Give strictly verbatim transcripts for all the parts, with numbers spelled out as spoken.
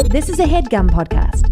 This is a HeadGum podcast.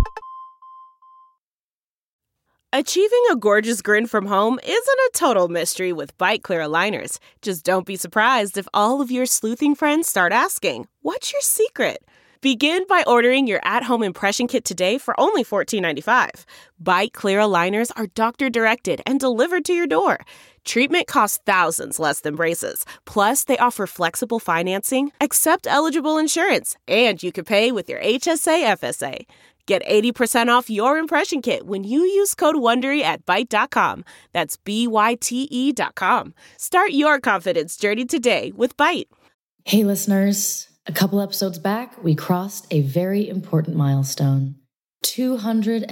Achieving a gorgeous grin from home isn't a total mystery with Byte Clear aligners. Just don't be surprised if all of your sleuthing friends start asking, "What's your secret?" Begin by ordering your at-home impression kit today for only fourteen ninety-five. Byte Clear aligners are doctor-directed and delivered to your door. Treatment costs thousands less than braces. Plus, they offer flexible financing, accept eligible insurance, and you can pay with your H S A F S A. Get eighty percent off your impression kit when you use code WONDERY at byte dot com. That's B Y T E dot com. Start your confidence journey today with Byte. Hey, listeners. A couple episodes back, we crossed a very important milestone. two hundred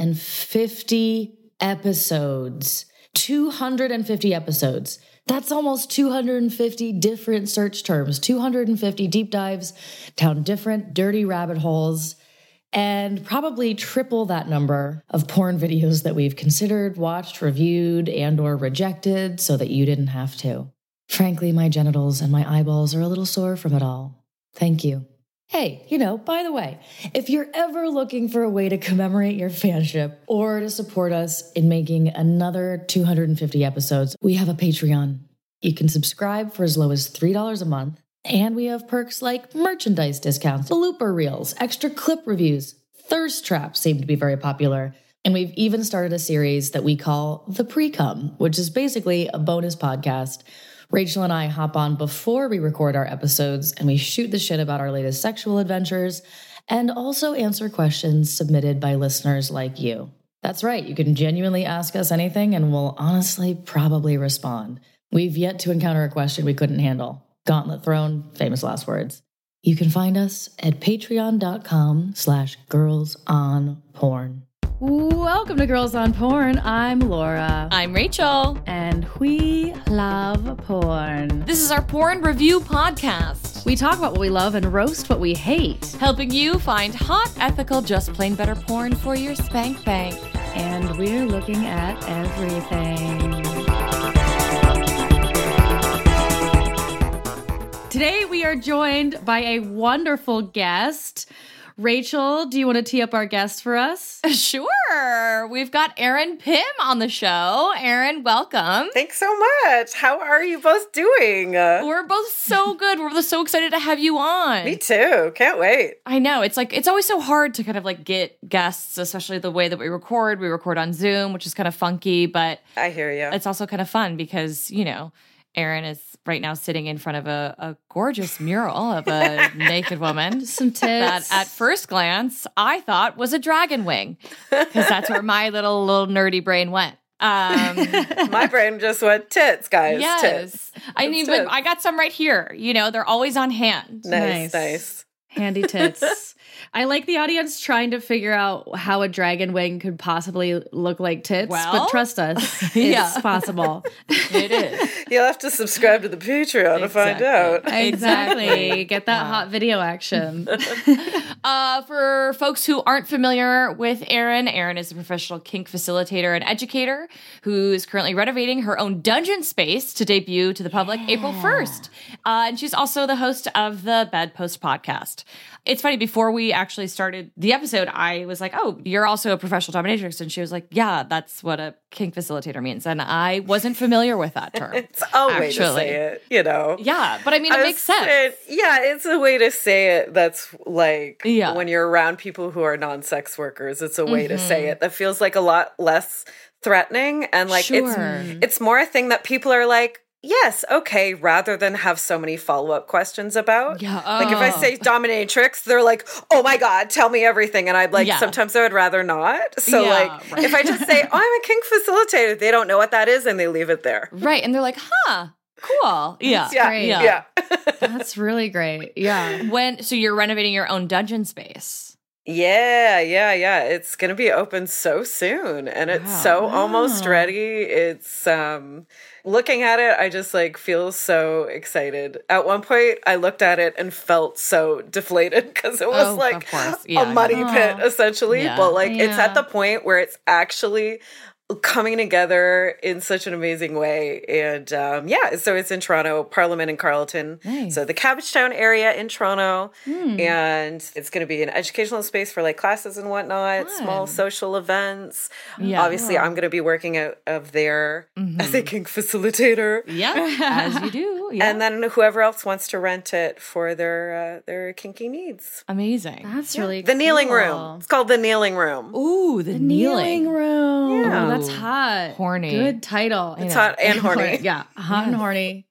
fifty episodes. two hundred fifty episodes. That's almost two hundred fifty different search terms, two hundred fifty deep dives down different dirty rabbit holes, and probably triple that number of porn videos that we've considered, watched, reviewed, and or rejected so that you didn't have to. Frankly, my genitals and my eyeballs are a little sore from it all. Thank you. Hey, you know, by the way, if you're ever looking for a way to commemorate your fanship or to support us in making another two hundred fifty episodes, we have a Patreon. You can subscribe for as low as three dollars a month, and we have perks like merchandise discounts, blooper reels, extra clip reviews, thirst traps seem to be very popular, and we've even started a series that we call The Pre-Cum, which is basically a bonus podcast. Rachel and I hop on before we record our episodes, and we shoot the shit about our latest sexual adventures and also answer questions submitted by listeners like you. That's right, you can genuinely ask us anything, and we'll honestly probably respond. We've yet to encounter a question we couldn't handle. Gauntlet thrown, famous last words. You can find us at patreon.com slash girls on porn. Welcome to Girls on Porn. I'm Laura. I'm Rachel. And we love porn. This is our porn review podcast. We talk about what we love and roast what we hate. Helping you find hot, ethical, just plain better porn for your spank bank. And we're looking at everything. Today we are joined by a wonderful guest. Rachel, do you want to tee up our guest for us? Sure. We've got Erin Pym on the show. Erin, welcome. Thanks so much. How are you both doing? Uh, We're both so good. We're both so excited to have you on. Me too. Can't wait. I know. It's like, it's always so hard to kind of like get guests, especially the way that we record. We record on Zoom, which is kind of funky, but I hear you. It's also kind of fun because, you know, Erin is right now sitting in front of a, a gorgeous mural of a naked woman. Some tits. That at first glance, I thought was a dragon wing. Because that's where my little, little nerdy brain went. Um, my brain just went tits, guys. Yes. Tits. I mean, but I got some right here. You know, they're always on hand. Nice, nice. nice. Handy tits. I like the audience trying to figure out how a dragon wing could possibly look like tits, well, but trust us, it's yeah. possible. It is. You'll have to subscribe to the Patreon exactly. to find out. Exactly. Get that wow. hot video action. uh, for folks who aren't familiar with Erin, Erin is a professional kink facilitator and educator who is currently renovating her own dungeon space to debut to the public yeah. April first. Uh, and she's also the host of the Bedpost podcast. It's funny, before we actually started the episode, I was like, oh, you're also a professional dominatrix. And she was like, yeah, that's what a kink facilitator means. And I wasn't familiar with that term. It's a way actually. to say it, you know. Yeah, but I mean, it I makes sense. Saying, yeah, it's a way to say it that's like yeah. when you're around people who are non-sex workers, it's a way mm-hmm. to say it that feels like a lot less threatening. And like sure. it's it's more a thing that people are like, yes, okay, rather than have so many follow-up questions about. Yeah. Oh. Like if I say dominatrix, they're like, oh my God, tell me everything. And I'd like, yeah. sometimes I would rather not. So yeah, like, right. if I just say, oh, I'm a kink facilitator, they don't know what that is and they leave it there. Right. And they're like, huh, cool. Yeah. Yeah. Great. Yeah. yeah. That's really great. Yeah. When, so you're renovating your own dungeon space. Yeah, yeah, yeah. It's going to be open so soon and it's wow. so wow. almost ready. It's um looking at it, I just like feel so excited. At one point, I looked at it and felt so deflated because it was oh, like yeah, a muddy yeah. pit essentially, yeah. but like yeah. it's at the point where it's actually coming together in such an amazing way. And um, yeah, so it's in Toronto, Parliament and Carleton. Nice. So the Cabbagetown area in Toronto. Mm. And it's going to be an educational space for like classes and whatnot, Fun. small social events. Yeah. Obviously, I'm going to be working out of there Mhm. as a kink facilitator. Yeah, as you do. Yeah. And then whoever else wants to rent it for their uh, their kinky needs. Amazing. That's really The kneeling cool. room. It's called the kneeling room. Ooh, the, The kneeling. kneeling room. Yeah. Oh, that's hot. Horny. Good title. It's hot and horny. Yeah, hot and horny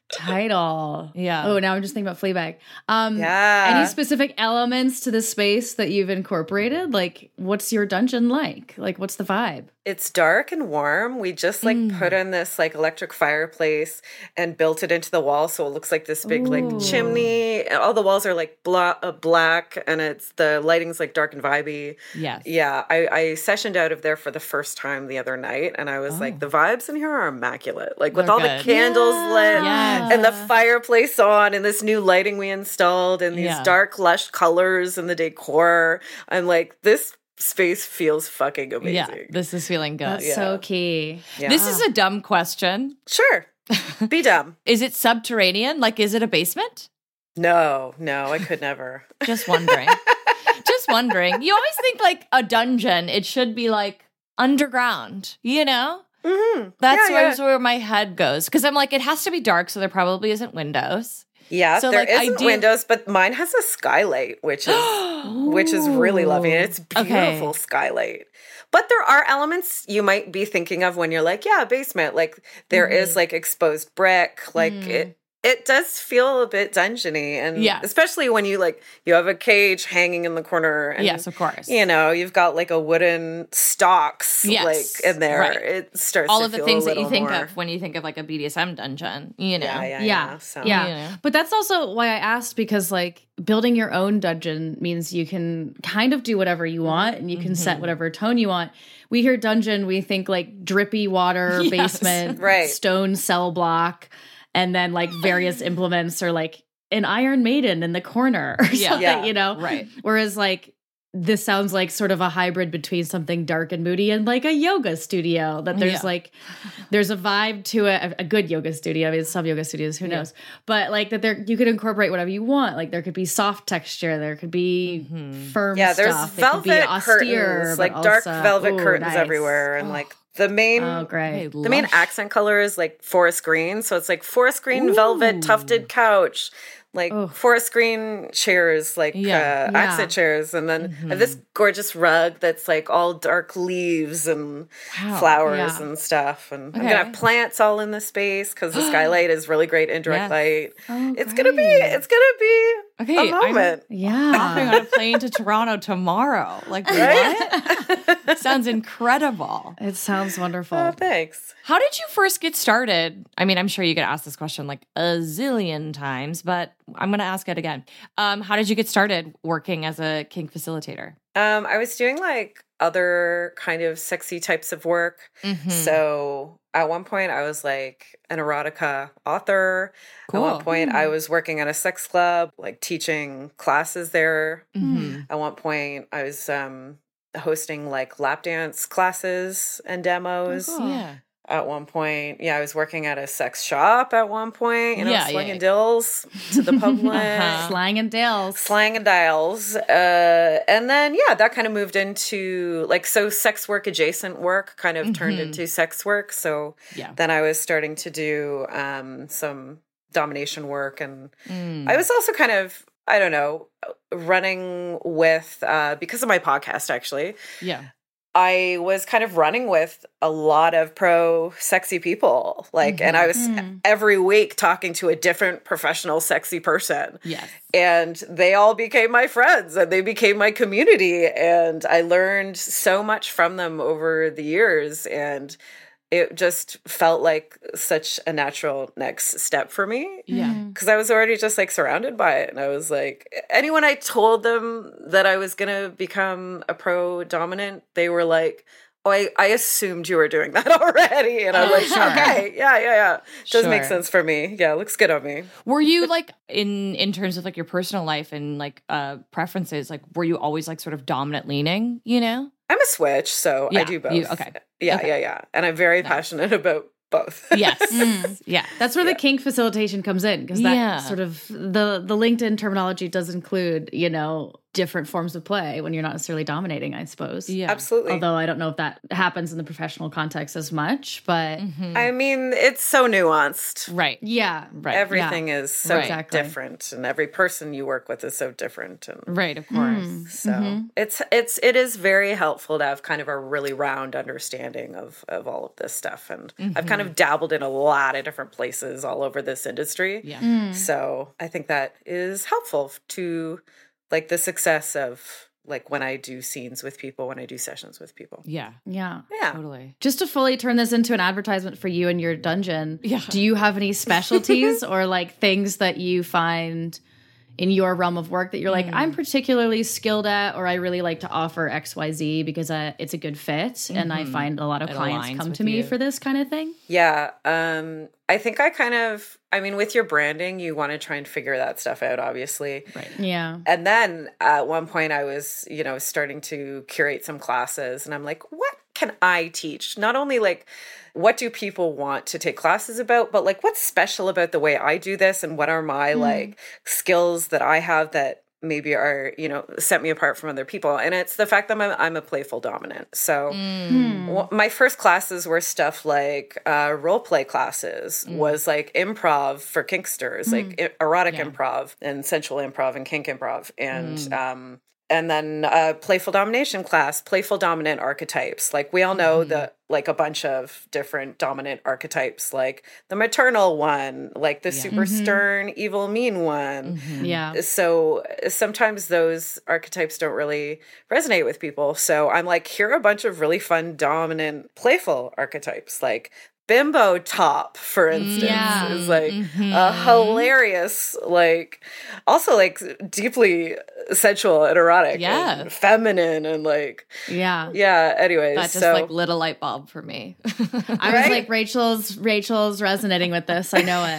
title. Yeah. Oh, now I'm just thinking about Fleabag. Um, Yeah. Any specific elements to the space that you've incorporated? Like, what's your dungeon like? Like, what's the vibe? It's dark and warm. We just like Mm. put in this like electric fireplace and built it into the wall, so it looks like this big Ooh. like chimney. All the walls are like bla- uh, black, and it's the lighting's like dark and vibey. Yes. Yeah, I, I sessioned out of there for the first time the other night, and I was like, the vibes in here are immaculate. Like with They're all good. the candles lit Yes. and the fireplace on, and this new lighting we installed, and these Yeah. dark, lush colors and the decor. I'm like, this space feels fucking amazing. Yeah, this is feeling good. That's Yeah. so key. Yeah. This is a dumb question. Sure. Be dumb. Is it subterranean? Like, is it a basement? No, no, I could never. Just wondering. Just wondering. You always think like a dungeon, it should be like underground, you know? Mm-hmm. That's yeah, where, yeah. where my head goes. Because I'm like, it has to be dark, so there probably isn't windows. Yeah, So, there like, I isn't do- windows, but mine has a skylight, which is which is really lovely. And it's beautiful Okay. skylight. But there are elements you might be thinking of when you're like, yeah, basement. Like there Mm-hmm. is like exposed brick. Like Mm. it it does feel a bit dungeony. And Yes. especially when you like you have a cage hanging in the corner. And, Yes, of course. You know, you've got like a wooden stocks Yes, like in there. right. It starts All to of the feel things a that you little think more- of when you think of like a B D S M dungeon, you know? Yeah, yeah, Yeah. yeah. So. Yeah. You know. But that's also why I asked, because like building your own dungeon means you can kind of do whatever you want and you can Mm-hmm. set whatever tone you want. We hear dungeon, we think like drippy water, Yes. basement, Right. stone cell block, and then like various implements or like an Iron Maiden in the corner or Yeah. something, Yeah. you know? Right. Whereas like this sounds like sort of a hybrid between something dark and moody and like a yoga studio, that there's Yeah. like there's a vibe to it, a good yoga studio. I mean, some yoga studios, who knows, but like that there you could incorporate whatever you want. Like there could be soft texture, there could be firm Yeah, there's stuff. It could be velvet austere, curtains, but like dark also- velvet ooh, curtains nice. everywhere, and like the main Oh, great. the main accent color is like forest green, so it's like forest green velvet tufted couch, like Oh. forest green chairs, like Yeah. uh, Yeah. accent chairs, and then I have this gorgeous rug that's like all dark leaves and Wow. flowers Yeah. and stuff, and I'm Okay. gonna have plants all in the space because the skylight is really great indirect Yes. light. Oh, It's gonna be great. it's gonna be Okay, a I'm- moment. Hopping Yeah. on a plane to Toronto tomorrow. Like, what? Sounds incredible. It sounds wonderful. Oh, thanks. How did you first get started? I mean, I'm sure you get asked this question like a zillion times, but I'm going to ask it again. Um, how did you get started working as a kink facilitator? Um, I was doing like other kind of sexy types of work. Mm-hmm. So at one point I was like an erotica author. Cool. At one point I was working at a sex club, like teaching classes there. Mm-hmm. At one point I was um, hosting like lap dance classes and demos. Oh, cool. Yeah. At one point, yeah, I was working at a sex shop at one point, you know, Yeah, yeah, slinging yeah. dills to the public. Uh-huh. Slang and Dales. Slang and dials. Uh, and then, yeah, that kind of moved into like, so sex work adjacent work kind of turned Mhm. into sex work. So Yeah. then I was starting to do um, some domination work. And Mm. I was also kind of, I don't know, running with, uh, because of my podcast, actually, Yeah. I was kind of running with a lot of pro sexy people. Like, and I was Mm. every week talking to a different professional sexy person. Yes. And they all became my friends and they became my community. And I learned so much from them over the years. And it just felt like such a natural next step for me. Yeah. Because I was already just like surrounded by it. And I was like, anyone I told them that I was going to become a pro dominant, they were like, oh, I, I assumed you were doing that already. And I'm Oh, like, sure. okay, yeah, yeah, yeah. Does make Sure. sense for me. Yeah, looks good on me. Were you like in in terms of like your personal life and like uh preferences, like were you always like sort of dominant leaning, you know? I'm a switch, so I Yeah, do both. you- okay. Yeah, Okay. yeah, yeah. And I'm very Nice. passionate about both. Yes. Mm. Yeah. That's where Yeah. the kink facilitation comes in, because that Yeah. sort of the the LinkedIn terminology does include, you know, different forms of play when you're not necessarily dominating, I suppose. Yeah. Absolutely. Although I don't know if that happens in the professional context as much, but Mhm. I mean, it's so nuanced. Right. yeah. Right. Everything is so Right. Exactly. different, and every person you work with is so different. And Right. Of course. Mm. so Mhm. it's it's it is very helpful to have kind of a really round understanding of of all of this stuff. And I've kind of dabbled in a lot of different places all over this industry. Yeah. Mm. So I think that is helpful to like the success of like when I do scenes with people, when I do sessions with people. Yeah. Yeah. Yeah. Totally. Just to fully turn this into an advertisement for you and your dungeon, Yeah. do you have any specialties or like things that you find in your realm of work that you're like, I'm particularly skilled at, or I really like to offer X Y Z because uh, it's a good fit, and I find a lot of It clients aligns come with to me you. for this kind of thing? Yeah. Um, I think I kind of, I mean, with your branding, you want to try and figure that stuff out, obviously. Right. Yeah. And then at one point I was, you know, starting to curate some classes, and I'm like, what can I teach? Not only like, what do people want to take classes about, but like, what's special about the way I do this, and what are my like skills that I have that maybe are, you know, set me apart from other people. And it's the fact that I'm, I'm a playful dominant. So Hmm. well, my first classes were stuff like uh, role play classes, was like improv for kinksters, like e- erotic Yeah. improv and sensual improv and kink improv. And, um, and then uh, playful domination class, playful dominant archetypes. Like we all know that like a bunch of different dominant archetypes, like the maternal one, like the super stern, evil, mean one. Yeah. So sometimes those archetypes don't really resonate with people. So I'm like, here are a bunch of really fun, dominant, playful archetypes, like bimbo top, for instance, Yeah. is like a hilarious, like also like deeply sensual and erotic, Yeah. and feminine, and like Yeah. yeah. Anyways, That just so like lit a light bulb for me. I was Right? like, Rachel's Rachel's resonating with this. I know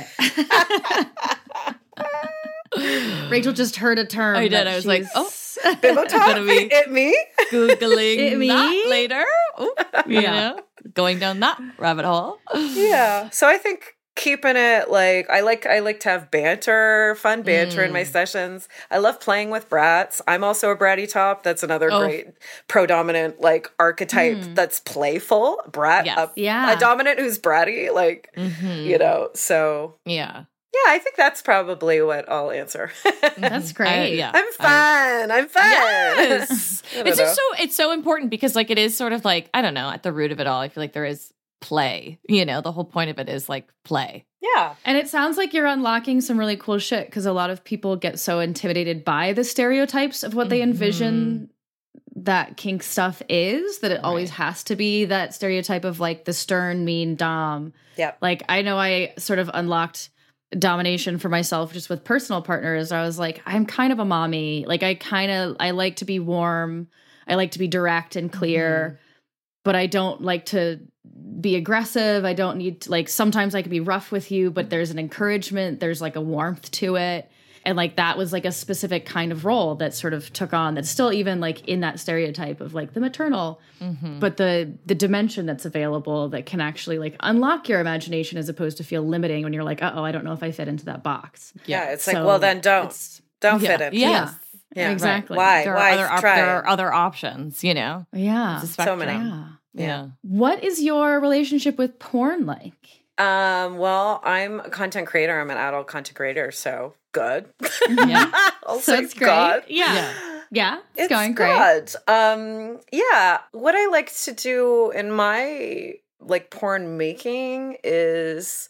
it. Rachel just heard a term. I did. that I was like, she's- oh, bimbo top, Gonna be- it me. Googling It me? that later. Ooh, you Yeah. know, going down that rabbit hole. Yeah. So I think keeping it like I like I like to have banter, fun banter in my Mm. sessions. I love playing with brats. I'm also a bratty top. That's another Oh. great pro-dominant like archetype that's playful. Brat, Yes. a, Yeah. a dominant who's bratty, like Mhm. you know. So Yeah. yeah, I think that's probably what I'll answer. That's I- great. yeah. I'm fun. I'm fun. Yes. I don't It's know. just so it's so important because like it is sort of like, I don't know, at the root of it all, I feel like there is play. You know, the whole point of it is like play. Yeah. And it sounds like you're unlocking some really cool shit, because a lot of people get so intimidated by the stereotypes of what they envision that kink stuff is, that it always Right. has to be that stereotype of like the stern, mean dom. Yep. Like I know I sort of unlocked domination for myself just with personal partners. I was like, I'm kind of a mommy. Like I kind of I like to be warm. I like to be direct and clear, but I don't like to be aggressive. I don't need to, like, sometimes I can be rough with you, but there's an encouragement, there's like a warmth to it. And like that was like a specific kind of role that sort of took on, that's still even like in that stereotype of like the maternal, but the the dimension that's available that can actually like unlock your imagination as opposed to feel limiting when you're like, uh oh, I don't know if I fit into that box. Yeah. It's like, So well, then don't it's- don't Yeah. fit in. Yes. Yeah. Exactly. Why? There are Why other op- try? there are other options, you know. Yeah. It's a So spectrum. many. Yeah. Yeah. What is your relationship with porn like? Um, well, I'm a content creator. I'm an adult content creator, so good. Yeah. I'll So say it's great. God. Yeah. Yeah. It's, It's going great. good. Um, yeah. What I like to do in my like porn making is,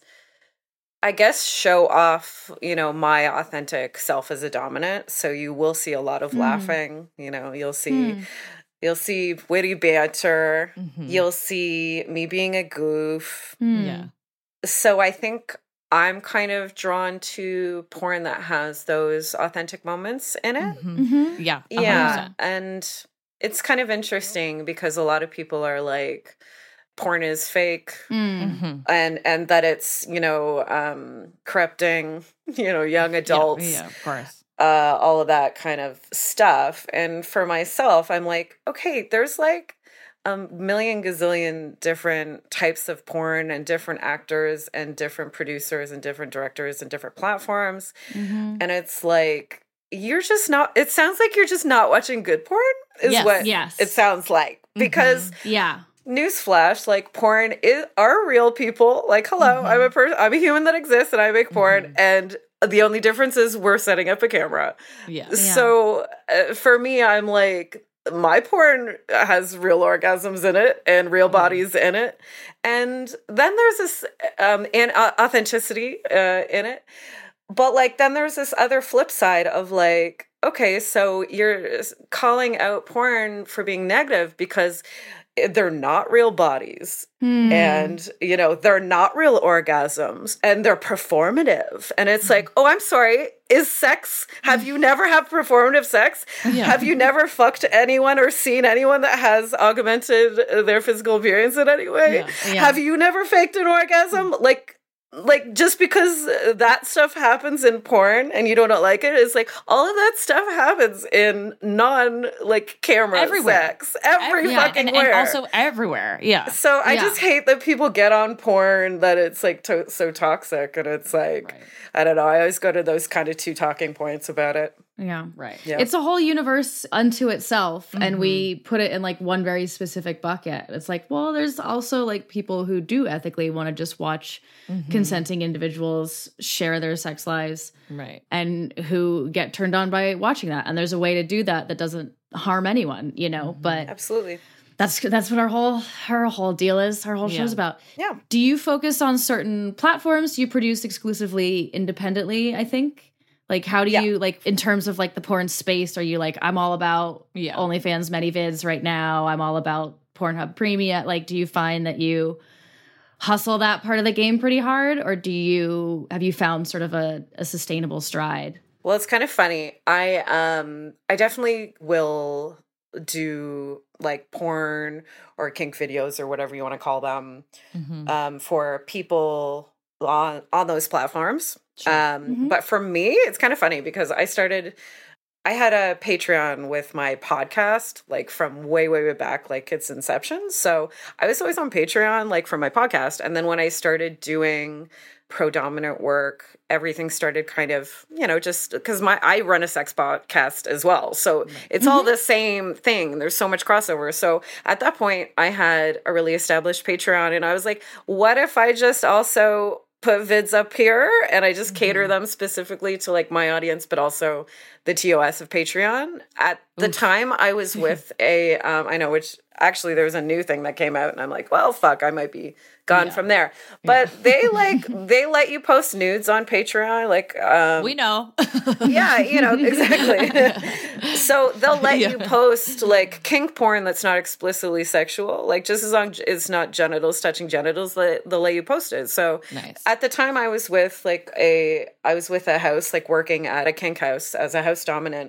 I guess, show off, you know, my authentic self as a dominant. So you will see a lot of Mm. laughing. You know, you'll see. Mm. You'll see witty banter. Mhm. You'll see me being a goof. Mm. Yeah. So I think I'm kind of drawn to porn that has those authentic moments in it. Mhm. Mhm. Yeah. one hundred Yeah. percent. And it's kind of interesting because a lot of people are like, porn is fake. Mm. Mhm. And and that it's, you know, um, corrupting, you know, young adults, Yeah, yeah, of course. uh, all of that kind of stuff. And for myself, I'm like, okay, there's like a million gazillion different types of porn and different actors and different producers and different directors and different platforms. Mm-hmm. And it's like, you're just not, it sounds like you're just not watching good porn is yes, what yes. it sounds like. Because mm-hmm. yeah. newsflash, like porn is are real people. Like, hello, mm-hmm. I'm a person, I'm a human that exists and I make porn. Mm-hmm. And the only difference is we're setting up a camera. Yeah. So uh, for me, I'm like, my porn has real orgasms in it and real bodies mm-hmm. in it. And then there's this um, and uh, authenticity uh, in it. But like, then there's this other flip side of like, okay, so you're calling out porn for being negative because they're not real bodies hmm. and, you know, they're not real orgasms and they're performative. And it's like, oh, I'm sorry. Is sex, have you never had performative sex? Yeah. Have you never fucked anyone or seen anyone that has augmented their physical appearance in any way? Yeah. Yeah. Have you never faked an orgasm? Like, Like, just because that stuff happens in porn and you don't like it, it's like, all of that stuff happens in non, like, camera everywhere. sex. Every Every, yeah. fucking and, where. and also everywhere, yeah. So I yeah. just hate that people get on porn that it's, like, to- so toxic. And it's like, right. I don't know. I always go to those kind of two talking points about it. Yeah. Right. Yeah. It's a whole universe unto itself. Mm-hmm. And we put it in like one very specific bucket. It's like, well, there's also like people who do ethically want to just watch mm-hmm. consenting individuals share their sex lives. Right. And who get turned on by watching that. And there's a way to do that that doesn't harm anyone, you know, mm-hmm. but absolutely. That's that's what our whole our whole deal is. Our whole yeah. show's about. Yeah. Do you focus on certain platforms? Do you produce exclusively independently, I think? Like, how do yeah. you, like, in terms of, like, the porn space, are you, like, I'm all about yeah. OnlyFans ManyVids right now. I'm all about Pornhub Premium. Like, do you find that you hustle that part of the game pretty hard? Or do you, have you found sort of a, a sustainable stride? Well, it's kind of funny. I, um, I definitely will do, like, porn or kink videos or whatever you want to call them mm-hmm. um, for people on, on those platforms. Sure. Um, mm-hmm. But for me, it's kind of funny because I started, I had a Patreon with my podcast, like from way, way, way back, like its inception. So I was always on Patreon, like for my podcast. And then when I started doing pro-dominant work, everything started kind of, you know, just because my, I run a sex podcast as well. So it's mm-hmm. all the same thing. There's so much crossover. So at that point I had a really established Patreon and I was like, what if I just also put vids up here and I just cater mm-hmm. them specifically to like my audience, but also the T O S of Patreon. At the Oof. time I was with a, um, I know which actually there was a new thing that came out and I'm like, well, fuck, I might be gone yeah. from there. But yeah. they like, they let you post nudes on Patreon. Like, um, we know. yeah, you know, exactly. So they'll let yeah. you post like kink porn that's not explicitly sexual. Like just as long as it's not genitals touching genitals, they'll let you post it. So nice. At the time I was with like a, I was with a house, like working at a kink house as a house dominant.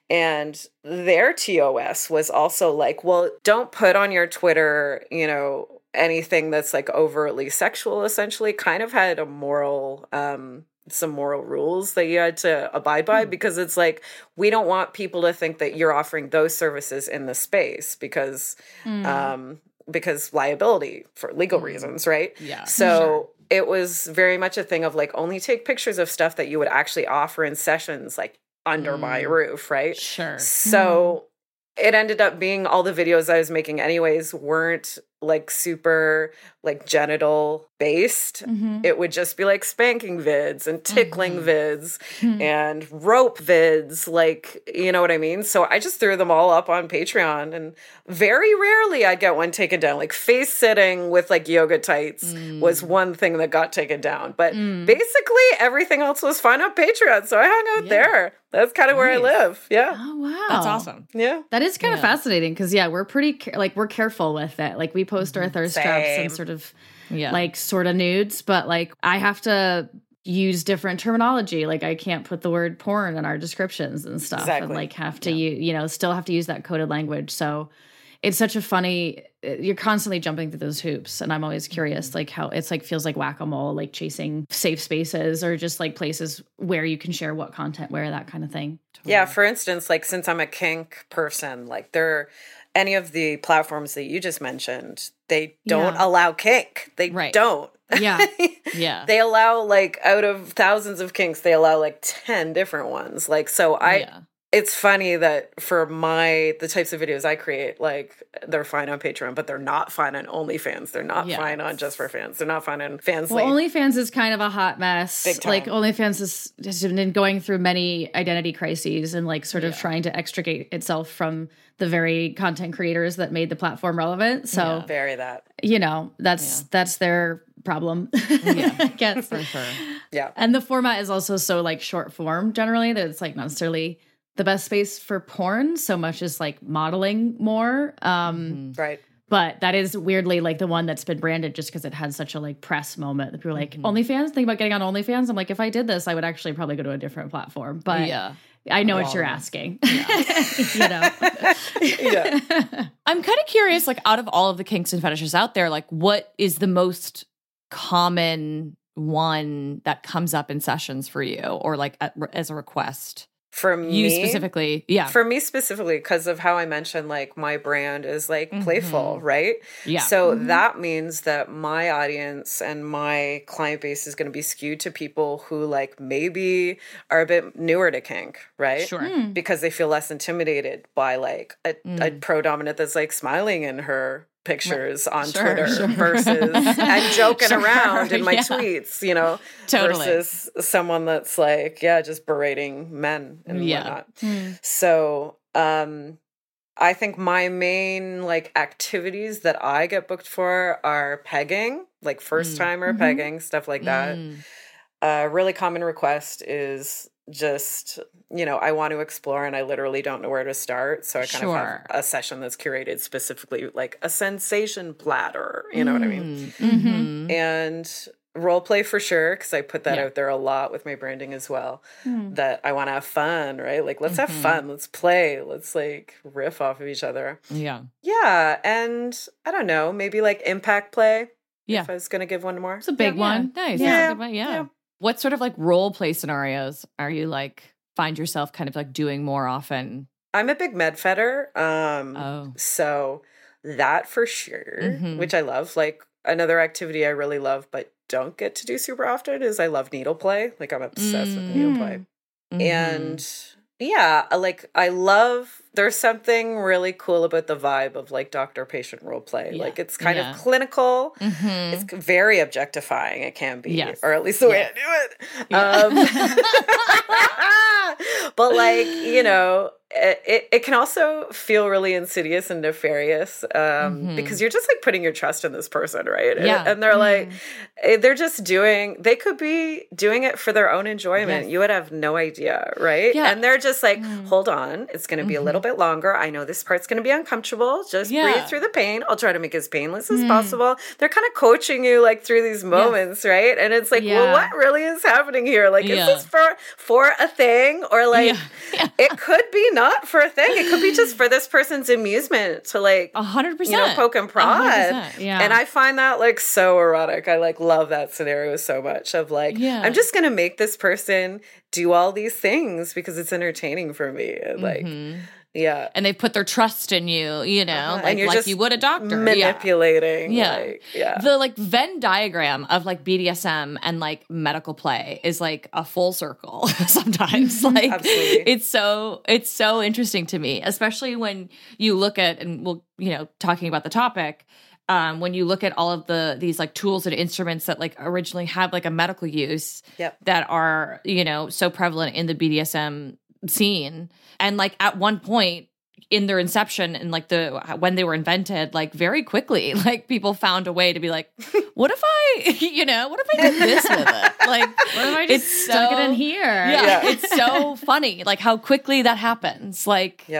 And their T O S was also like, well, don't put on your Twitter, you know, anything that's like overtly sexual, essentially. Kind of had a moral, um, some moral rules that you had to abide by mm. because it's like, we don't want people to think that you're offering those services in the space because, mm. um, because liability for legal mm. reasons, right? Yeah. So sure. it was very much a thing of like, only take pictures of stuff that you would actually offer in sessions, like, under mm. my roof, right? Sure. So mm. it ended up being all the videos I was making anyways weren't like super like genital based. Mm-hmm. It would just be like spanking vids and tickling mm-hmm. vids mm-hmm. and rope vids, like, you know what I mean? So I just threw them all up on Patreon and very rarely I get one taken down. Like face sitting with like yoga tights mm. was one thing that got taken down. But mm. basically everything else was fine on Patreon. So I hung out yeah. there. That's kind of nice. Where I live. Yeah. Oh, wow. That's awesome. Yeah. That is kind yeah. of fascinating because, yeah, we're pretty, like, we're careful with it. Like, we post our thirst Same. traps and sort of, yeah. like, sort of nudes, but, like, I have to use different terminology. Like, I can't put the word porn in our descriptions and stuff. Exactly. And, like, have to, yeah. you, you know, still have to use that coded language. So it's such a funny, you're constantly jumping through those hoops. And I'm always curious, like how it's like, feels like whack-a-mole, like chasing safe spaces or just like places where you can share what content, where that kind of thing. Totally. Yeah. For instance, like since I'm a kink person, like there, any of the platforms that you just mentioned, they don't yeah. allow kink. They right. don't. Yeah. Yeah. They allow like out of thousands of kinks, they allow like ten different ones. Like, so I, yeah. it's funny that for my, the types of videos I create, like they're fine on Patreon, but they're not fine on OnlyFans. They're not yeah. fine on Just for Fans. They're not fine on Fansly. Well, OnlyFans is kind of a hot mess. Big time. Like OnlyFans is has been going through many identity crises and like sort of yeah. trying to extricate itself from the very content creators that made the platform relevant. So yeah. very that, you know, that's, yeah. that's their problem. Yeah. I guess. For sure. Yeah. And the format is also so like short form generally that it's like not necessarily the best space for porn so much as like modeling more. Um, mm-hmm. Right. But that is weirdly like the one that's been branded just because it had such a like press moment that people are like, mm-hmm. OnlyFans, think about getting on OnlyFans. I'm like, if I did this, I would actually probably go to a different platform. But yeah. I know oh. what you're asking. Yeah. You know. Yeah. I'm kind of curious, like out of all of the kinks and fetishes out there, like what is the most common one that comes up in sessions for you or like at, as a request? For me you specifically, yeah. For me specifically, because of how I mentioned, like my brand is like mm-hmm. playful, right? Yeah. So mm-hmm. that means that my audience and my client base is going to be skewed to people who like maybe are a bit newer to kink, right? Sure. Mm. Because they feel less intimidated by like a, Mm. a pro dominant that's like smiling in her pictures on Sure, Twitter sure. versus and joking Sure, around in my yeah. tweets, you know, Totally. versus someone that's like, yeah, just berating men and Yeah. whatnot. Mm. So, um, I think my main like activities that I get booked for are pegging, like first timer Mm-hmm. pegging, stuff like that. Mm. A really common request is just, you know, I want to explore and I literally don't know where to start. So I kind Sure. of have a session that's curated specifically like a sensation platter, you know what I mean? Mm-hmm. And role play for sure, because I put that Yeah. out there a lot with my branding as well, Mm. that I want to have fun, right? Like, let's have Mhm. fun. Let's play. Let's like riff off of each other. Yeah. Yeah. And I don't know, maybe like impact play. Yeah. If I was going to give one more. It's a big Yeah, one. Nice. Yeah. Yeah. Good one. Yeah. Yeah. What sort of like role play scenarios are you like find yourself kind of like doing more often? I'm a big med fetter. Um, Oh. So that for sure, Mhm. which I love. Like another activity I really love, but don't get to do super often is I love needle play. Like I'm obsessed with needle play. Mhm. And yeah, I like I love, there's something really cool about the vibe of like doctor-patient role play. Yeah. Like it's kind Yeah. of clinical. Mhm. It's very objectifying. It can be, Yes. or at least the way Yeah. I do it. Yeah. Um, but like, you know, it, it can also feel really insidious and nefarious um, Mhm. because you're just like putting your trust in this person, right? And- Yeah. And, they're like, eh, they're just doing, they could be doing it for their own enjoyment. Yes. You would have no idea, right? Yeah. And they're just like, hold on, it's going to be a little bit longer. I know this part's going to be uncomfortable. Just Yeah. breathe through the pain. I'll try to make it as painless as possible. They're kind of coaching you like through these moments, right? And it's like, well, Yeah. what really is happening here? Like, Yeah. is this for for a thing, or like Yeah. Yeah. it could be not for a thing? It could be just for this person's amusement to like A hundred you percent. know poke and A prod. hundred percent. Yeah. And I find that like so erotic. I like love that scenario so much of like, Yeah. I'm just gonna make this person do all these things because it's entertaining for me. And like, Mhm. yeah. And they put their trust in you, you know, Uh-huh. like, And you're like just you would a doctor. Yeah. manipulating. Yeah. Like, yeah. The like Venn diagram of like B D S M and like medical play is like a full circle sometimes. Like Absolutely. it's so it's so interesting to me, especially when you look at, and we'll, you know, talking about the topic, um, when you look at all of the these like tools and instruments that like originally have like a medical use Yep. that are, you know, so prevalent in the B D S M scene. And like at one point in their inception and like the when they were invented, like very quickly, like people found a way to be like, what if I, you know, what if I did this with it? Like, What if I just stuck it in here? Yeah, Yeah. it's so funny, like how quickly that happens. Like, Yep.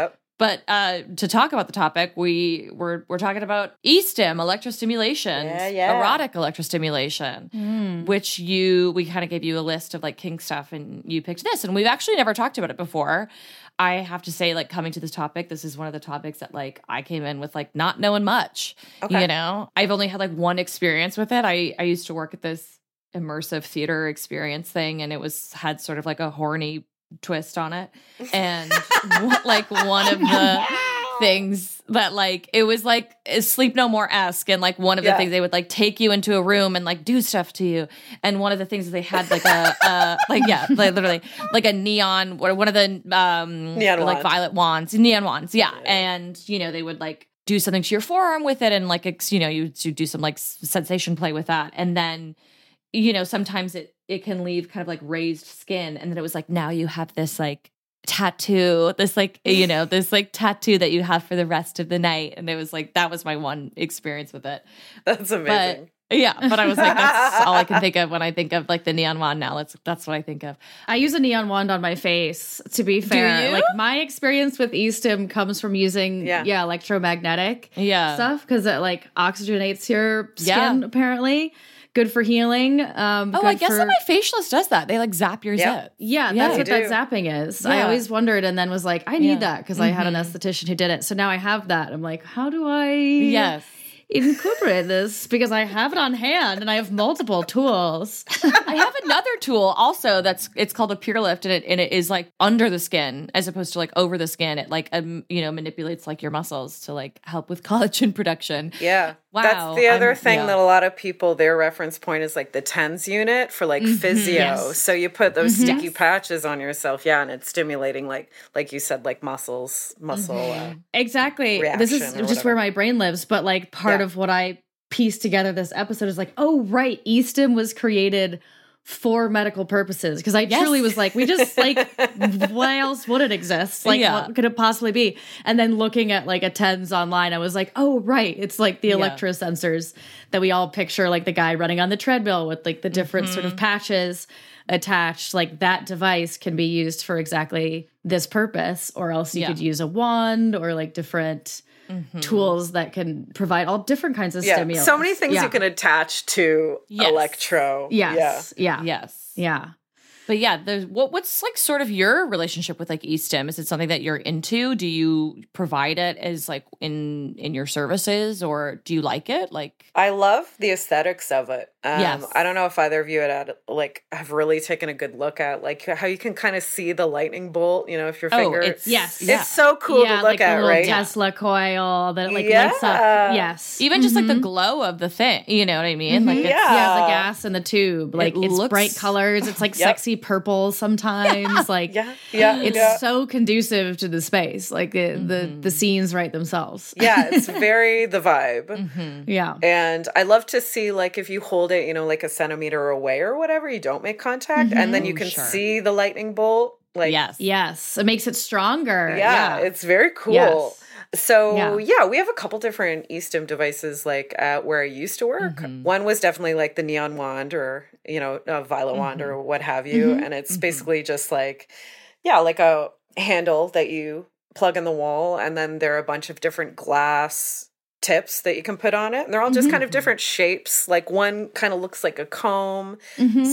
But uh, to talk about the topic, we we're we're talking about E-stim, electrostimulation, Yeah, yeah. erotic electrostimulation, Mm. which you we kind of gave you a list of like kink stuff, and you picked this, and we've actually never talked about it before. I have to say, like, coming to this topic, this is one of the topics that like I came in with like not knowing much. Okay. You know, I've only had like one experience with it. I I used to work at this immersive theater experience thing, and it was had sort of like a horny twist on it, and like one of the things that like it was like Sleep No More-esque, and like one of the Yeah. things they would like take you into a room and like do stuff to you, and one of the things that they had like a uh like yeah like literally like a neon or one of the um Neon like wand. violet wands neon wands yeah and you know they would like do something to your forearm with it, and like ex- you know you to do some like s- sensation play with that, and then you know sometimes it it can leave kind of like raised skin, and then it was like now you have this like tattoo, this like you know this like tattoo that you have for the rest of the night, and it was like that was my one experience with it. That's amazing. But yeah, but I was like that's all I can think of when I think of like the neon wand now. That's that's what I think of. I use a neon wand on my face, to be fair. you? Like my experience with E-stim comes from using Yeah. yeah, electromagnetic Yeah. stuff because it like oxygenates your skin Yeah. apparently. Good for healing. Um Oh, good I guess for, that my facialist does that. They like zap your Yeah. zip. Yeah, Yeah. that's what They that do. zapping is. I Yeah. always wondered and then was like, I need Yeah. that because I had an Mhm. esthetician who did it. So now I have that. I'm like, how do I Yes. incorporate this? Because I have it on hand and I have multiple tools. I have another tool also that's it's called a Pure Lift, and it and it is like under the skin as opposed to like over the skin. It like um, you know manipulates like your muscles to like help with collagen production. Yeah. Wow, That's the other I'm- thing yeah. that a lot of people, their reference point is like the TENS unit for like physio. yes. So you put those sticky patches on yourself. Yeah. And it's stimulating, like, like you said, like muscles, muscle. Uh, Exactly. This is Reaction or just where whatever. my brain lives. But like part Yeah. of what I pieced together this episode is like, oh, right. E-stim was created for medical purposes. Because I Yes. truly was like, we just like, why else would it exist? Like, Yeah. what could it possibly be? And then looking at like a TENS online, I was like, oh, right. It's like the Yeah. electrosensors that we all picture, like the guy running on the treadmill with like the different sort Mm-hmm. of patches attached. Like that device can be used for exactly this purpose, or else you Yeah. could use a wand or like different tools that can provide all different kinds of yeah. stimulus. So many things Yeah. you can attach to Yes. electro. Yes. Yeah. Yeah. Yes. Yeah. But yeah, there's what what's like sort of your relationship with like E-stim? Is it something that you're into? Do you provide it as like in in your services, or do you like it? Like I love the aesthetics of it. Um, Yes. I don't know if either of you had, had like have really taken a good look at like how you can kind of see the lightning bolt. You know, if your Oh, finger. it's- Yes. It's Yeah. so cool yeah, to look like at, the little right? Tesla coil that like Yeah. lights up. Yes. even just like the glow of the thing, you know what I mean? Like it's, Yeah. yeah, the gas in the tube. Like it's looks- bright colors. It's like Yep. sexy purple sometimes. Like Yeah, yeah, it's yeah. so conducive to the space. Like the the, the scenes write themselves. Yeah, it's very the vibe. Mm-hmm. Yeah. And I love to see, like, if you hold it, you know, like a centimeter away or whatever, you don't make contact, and then you Ooh, can sure. see the lightning bolt. Like, yes. Yes. It makes it stronger. yeah, Yeah. it's very cool. Yes. So Yeah. yeah. we have a couple different E-stim devices like at where I used to work. Mm-hmm. One was definitely like the neon wand or you know a violet wand Mm-hmm. or what have you, and it's basically just like yeah, like a handle that you plug in the wall, and then there are a bunch of different glass tips that you can put on it, and they're all just Mm-hmm. kind of different shapes. Like one kind of looks like a comb, Mhm.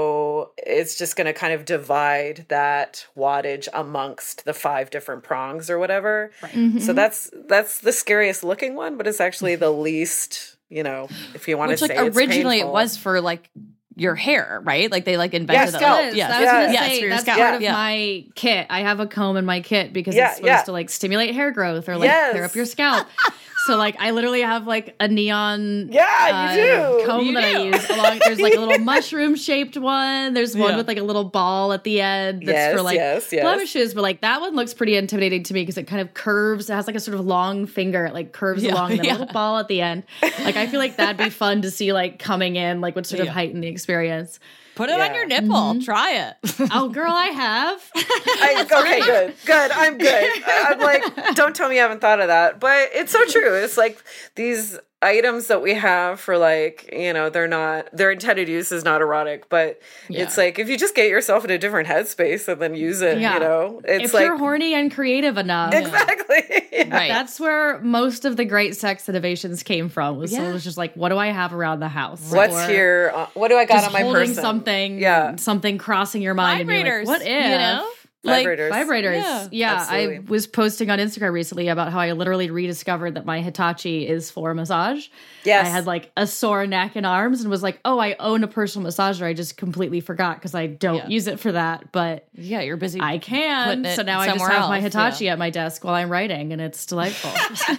so it's just going to kind of divide that wattage amongst the five different prongs or whatever. Mm-hmm. So that's that's the scariest looking one, but it's actually the least, you know, if you want Which to like say it's originally it painful. was for like your hair, right? Like they like invented Yeah, that. scalp. It is. Yes. I was Yeah. gonna Yes, say for your that's scalp. part of Yeah. my kit. I have a comb in my kit because Yeah, it's supposed yeah. to like stimulate hair growth or like Yes. clear up your scalp. So like I literally have like a neon Yeah, you uh, do. comb You that I do. use. Along there's like a little mushroom shaped one. There's one Yeah. with like a little ball at the end that's Yes, for like yes, yes. blemishes. But like that one looks pretty intimidating to me because it kind of curves. It has like a sort of long finger. It like curves Yeah, along and then yeah. a little ball at the end. Like I feel like that'd be fun to see like coming in, like would sort of Yeah. heighten the experience. Put it Yeah. on your nipple. Try it. Oh, girl, I have. I, okay, good, good. I'm good. I'm like don't tell me you haven't thought of that. But it's so true. It's like these items that we have for like, you know, they're not, their intended use is not erotic, but Yeah. it's like if you just get yourself in a different headspace and then use it, Yeah. you know, it's if like you're horny and creative enough, exactly. Yeah. Right. that's where most of the great sex innovations came from. Was Yeah. someone was just like, what do I have around the house? What's Or here? Uh, what do I got just on my holding person? something, Yeah. something crossing your mind, and you're Vibrators, like, what if? you know? Vibrators. Vibrators. Yeah, Yeah, absolutely. I was posting on Instagram recently about how I literally rediscovered that my Hitachi is for massage. Yes. I had like a sore neck and arms and was like, oh, I own a personal massager. I just completely forgot because I don't Yeah. use it for that, but Yeah, you're busy. I can. putting it So now I just somewhere have my else, Hitachi yeah. at my desk while I'm writing, and it's delightful.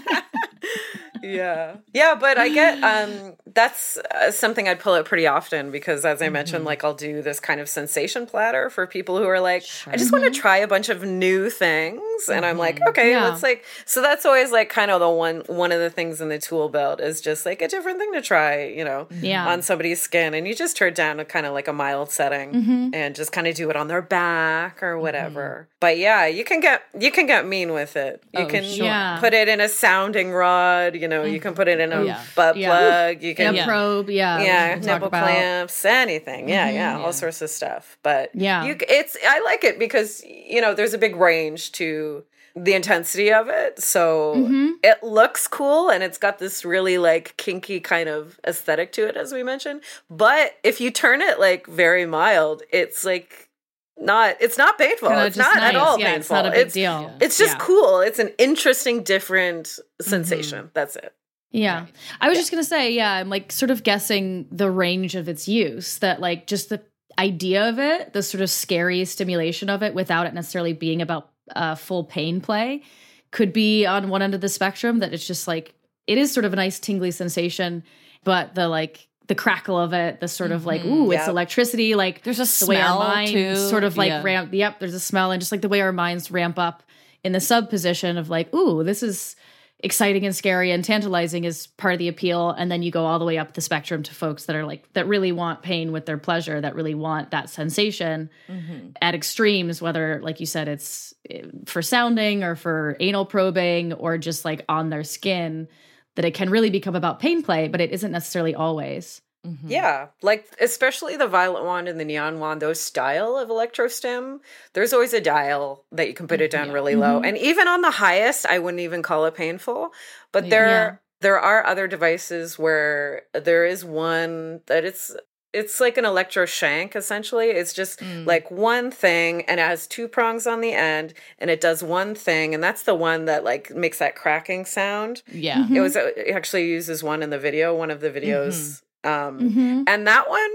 yeah yeah but I get um that's uh, something I'd pull out pretty often because as I mentioned, like I'll do this kind of sensation platter for people who are like, I just want to try a bunch of new things, and I'm like, okay, Yeah. let's like, so that's always like kind of the one one of the things in the tool belt is just like a different thing to try, you know, Yeah. on somebody's skin, and you just turn it down to kind of like a mild setting and just kind of do it on their back or whatever. But yeah, you can get you can get mean with it. You Oh, can sure. Yeah. put it in a sounding rod, you know, you can put it in a Yeah. butt Yeah. plug, you In can a probe, yeah. yeah, we'll talk nipple about. clamps, anything. Yeah, yeah, all sorts of stuff. But Yeah. you, it's I like it because you know there's a big range to the intensity of it. So Mm-hmm. it looks cool and it's got this really like kinky kind of aesthetic to it, as we mentioned. But if you turn it like very mild, it's like not it's not painful. Kinda It's just not at nice. all Yeah, painful. it's not a big deal. It's just Yeah. cool. It's an interesting, different sensation. That's it. Yeah. I was just going to say, yeah, I'm like sort of guessing the range of its use, that like just the idea of it, the sort of scary stimulation of it without it necessarily being about uh, full pain play could be on one end of the spectrum, that it's just like, it is sort of a nice tingly sensation, but the like, the crackle of it, the sort of like, ooh, it's Yeah. electricity. Like There's a the way our smell, minds too. sort of like Yeah. ramp. Yep. There's a smell, and just like the way our minds ramp up in the sub position of like, ooh, this is exciting and scary and tantalizing is part of the appeal. And then you go all the way up the spectrum to folks that are like, that really want pain with their pleasure, that really want that sensation at extremes, whether, like you said, it's eh, for sounding or for anal probing or just like on their skin, that it can really become about pain play, but it isn't necessarily always. Yeah, like especially the violet wand and the neon wand, those style of electrostim, there's always a dial that you can put it down really low. And even on the highest, I wouldn't even call it painful. But there Yeah. there are other devices where there is one that it's it's like an electro shank essentially. It's just like one thing and it has two prongs on the end and it does one thing, and that's the one that like makes that cracking sound. Yeah. It was it actually uses one in the video, one of the videos. Um, Mm-hmm. and that one,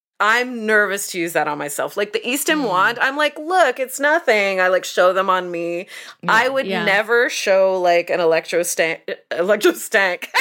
I'm nervous to use that on myself. Like the Easton wand, I'm like, look, it's nothing. I like show them on me. I would Yeah. never show like an electro stank, electro stank.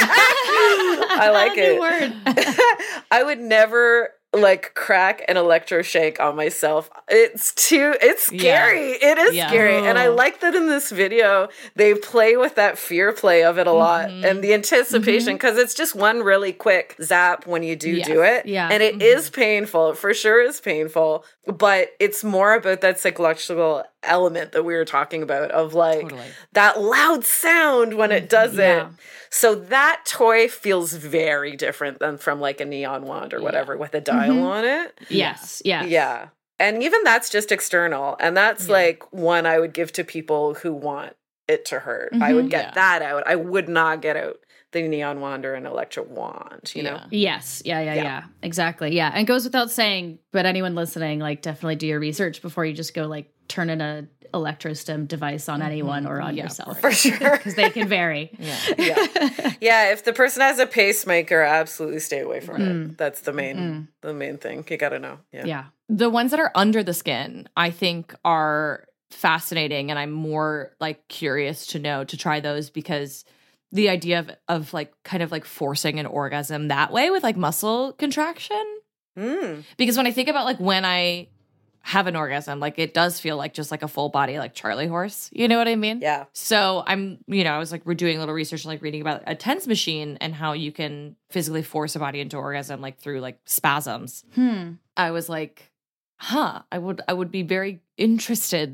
I like New it. word. I would never like crack an electro shank on myself. It's too, it's scary. It is Yeah. scary. And I Oh. like that in this video, they play with that fear play of it a lot and the anticipation, because it's just one really quick zap when you do Yes. do it. Yeah. And it is painful. It for sure is painful. But it's more about that psychological element that we were talking about of like Totally. that loud sound when it does Yeah. it. So that toy feels very different than from like a neon wand or whatever with a dial on it. Yes. Yes. Yeah. And even that's just external. And that's like one I would give to people who want it to hurt. I would get Yeah. that out. I would not get out the neon wand or an electro wand, you know? Yeah. Yes. Yeah, yeah, Yeah. yeah. Exactly. Yeah. And it goes without saying, but anyone listening, like definitely do your research before you just go like turn in a electrostim device on anyone or on Yeah, yourself. For sure. Because they can vary. Yeah. yeah. Yeah. If the person has a pacemaker, absolutely stay away from it. That's the main the main thing. You gotta know. Yeah. Yeah. The ones that are under the skin, I think, are fascinating, and I'm more like curious to know to try those, because the idea of of like kind of like forcing an orgasm that way with like muscle contraction. Mm. Because when I think about like when I have an orgasm, like it does feel like just like a full body like Charlie horse. You know what I mean? Yeah. So I'm, you know, I was like, we're doing a little research, like reading about a TENS machine and how you can physically force a body into orgasm, like through like spasms. Hmm. I was like, huh, I would, I would be very interested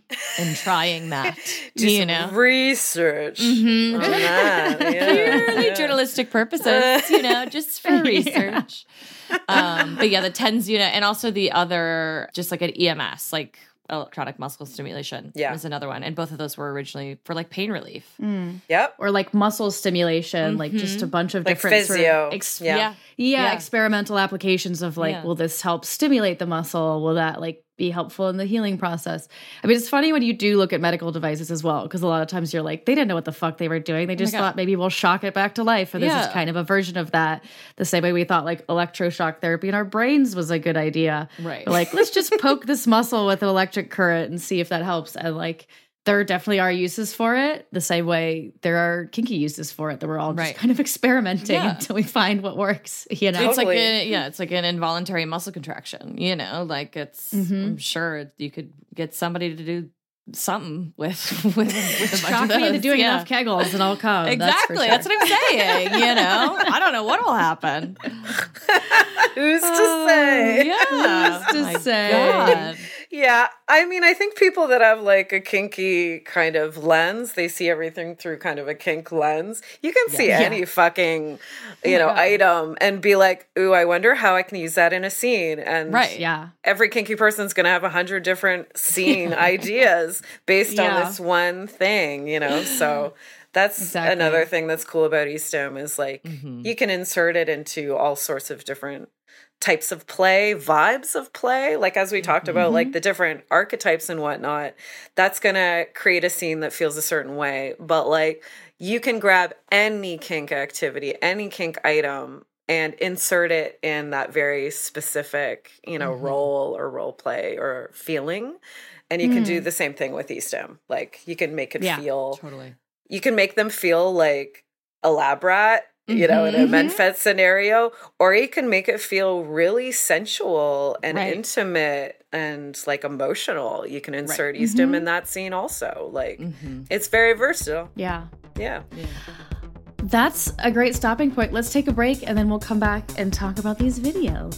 in trying that. Do you some know, research Mhm. on that. Yeah, purely yeah. journalistic purposes, you know, just for research. Um, but yeah, the TENS unit and also the other, just like an E M S, like electronic muscle stimulation Yeah. was another one. And both of those were originally for like pain relief. Yep. Or like muscle stimulation, like just a bunch of Like different sort physio. of ex- Yeah. yeah. Yeah. experimental applications of like, Yeah. will this help stimulate the muscle? Will that like be helpful in the healing process? I mean, it's funny when you do look at medical devices as well, because a lot of times you're like, they didn't know what the fuck they were doing. They just God. thought maybe we'll shock it back to life. And this Yeah. is kind of a version of that. The same way we thought like electroshock therapy in our brains was a good idea. Right. We're like, let's just poke this muscle with an electric current and see if that helps. And like, there definitely are uses for it, the same way there are kinky uses for it that we're all just Right. kind of experimenting Yeah. until we find what works, you know? It's like Totally. a, yeah, it's like an involuntary muscle contraction, you know, like it's, I'm sure you could get somebody to do something with, with, with a bunch Shock of me into those. doing Yeah. enough Kegels and I'll come. Exactly. That's, That's, for sure. what I'm saying, you know? I don't know what will happen. Who's to say? Yeah. Who's to My say? God. Yeah, I mean, I think people that have like a kinky kind of lens, they see everything through kind of a kink lens. You can see any fucking, you know, God. item and be like, ooh, I wonder how I can use that in a scene. And Right. Yeah. every kinky person's going to have a hundred different scene ideas based on Yeah. this one thing, you know? So that's Exactly. another thing that's cool about Eastom is like you can insert it into all sorts of different types of play, vibes of play. Like as we talked about, like the different archetypes and whatnot, that's going to create a scene that feels a certain way. But like you can grab any kink activity, any kink item, and insert it in that very specific, you know, role or role play or feeling. And you can do the same thing with Eastom. Like you can make it Yeah, feel, Totally. you can make them feel like elaborate, you know, in a Menfed scenario, or you can make it feel really sensual and Right. intimate and like emotional. You can insert Eastom in that scene also. Like it's very versatile. Yeah. Yeah. That's a great stopping point. Let's take a break and then we'll come back and talk about these videos.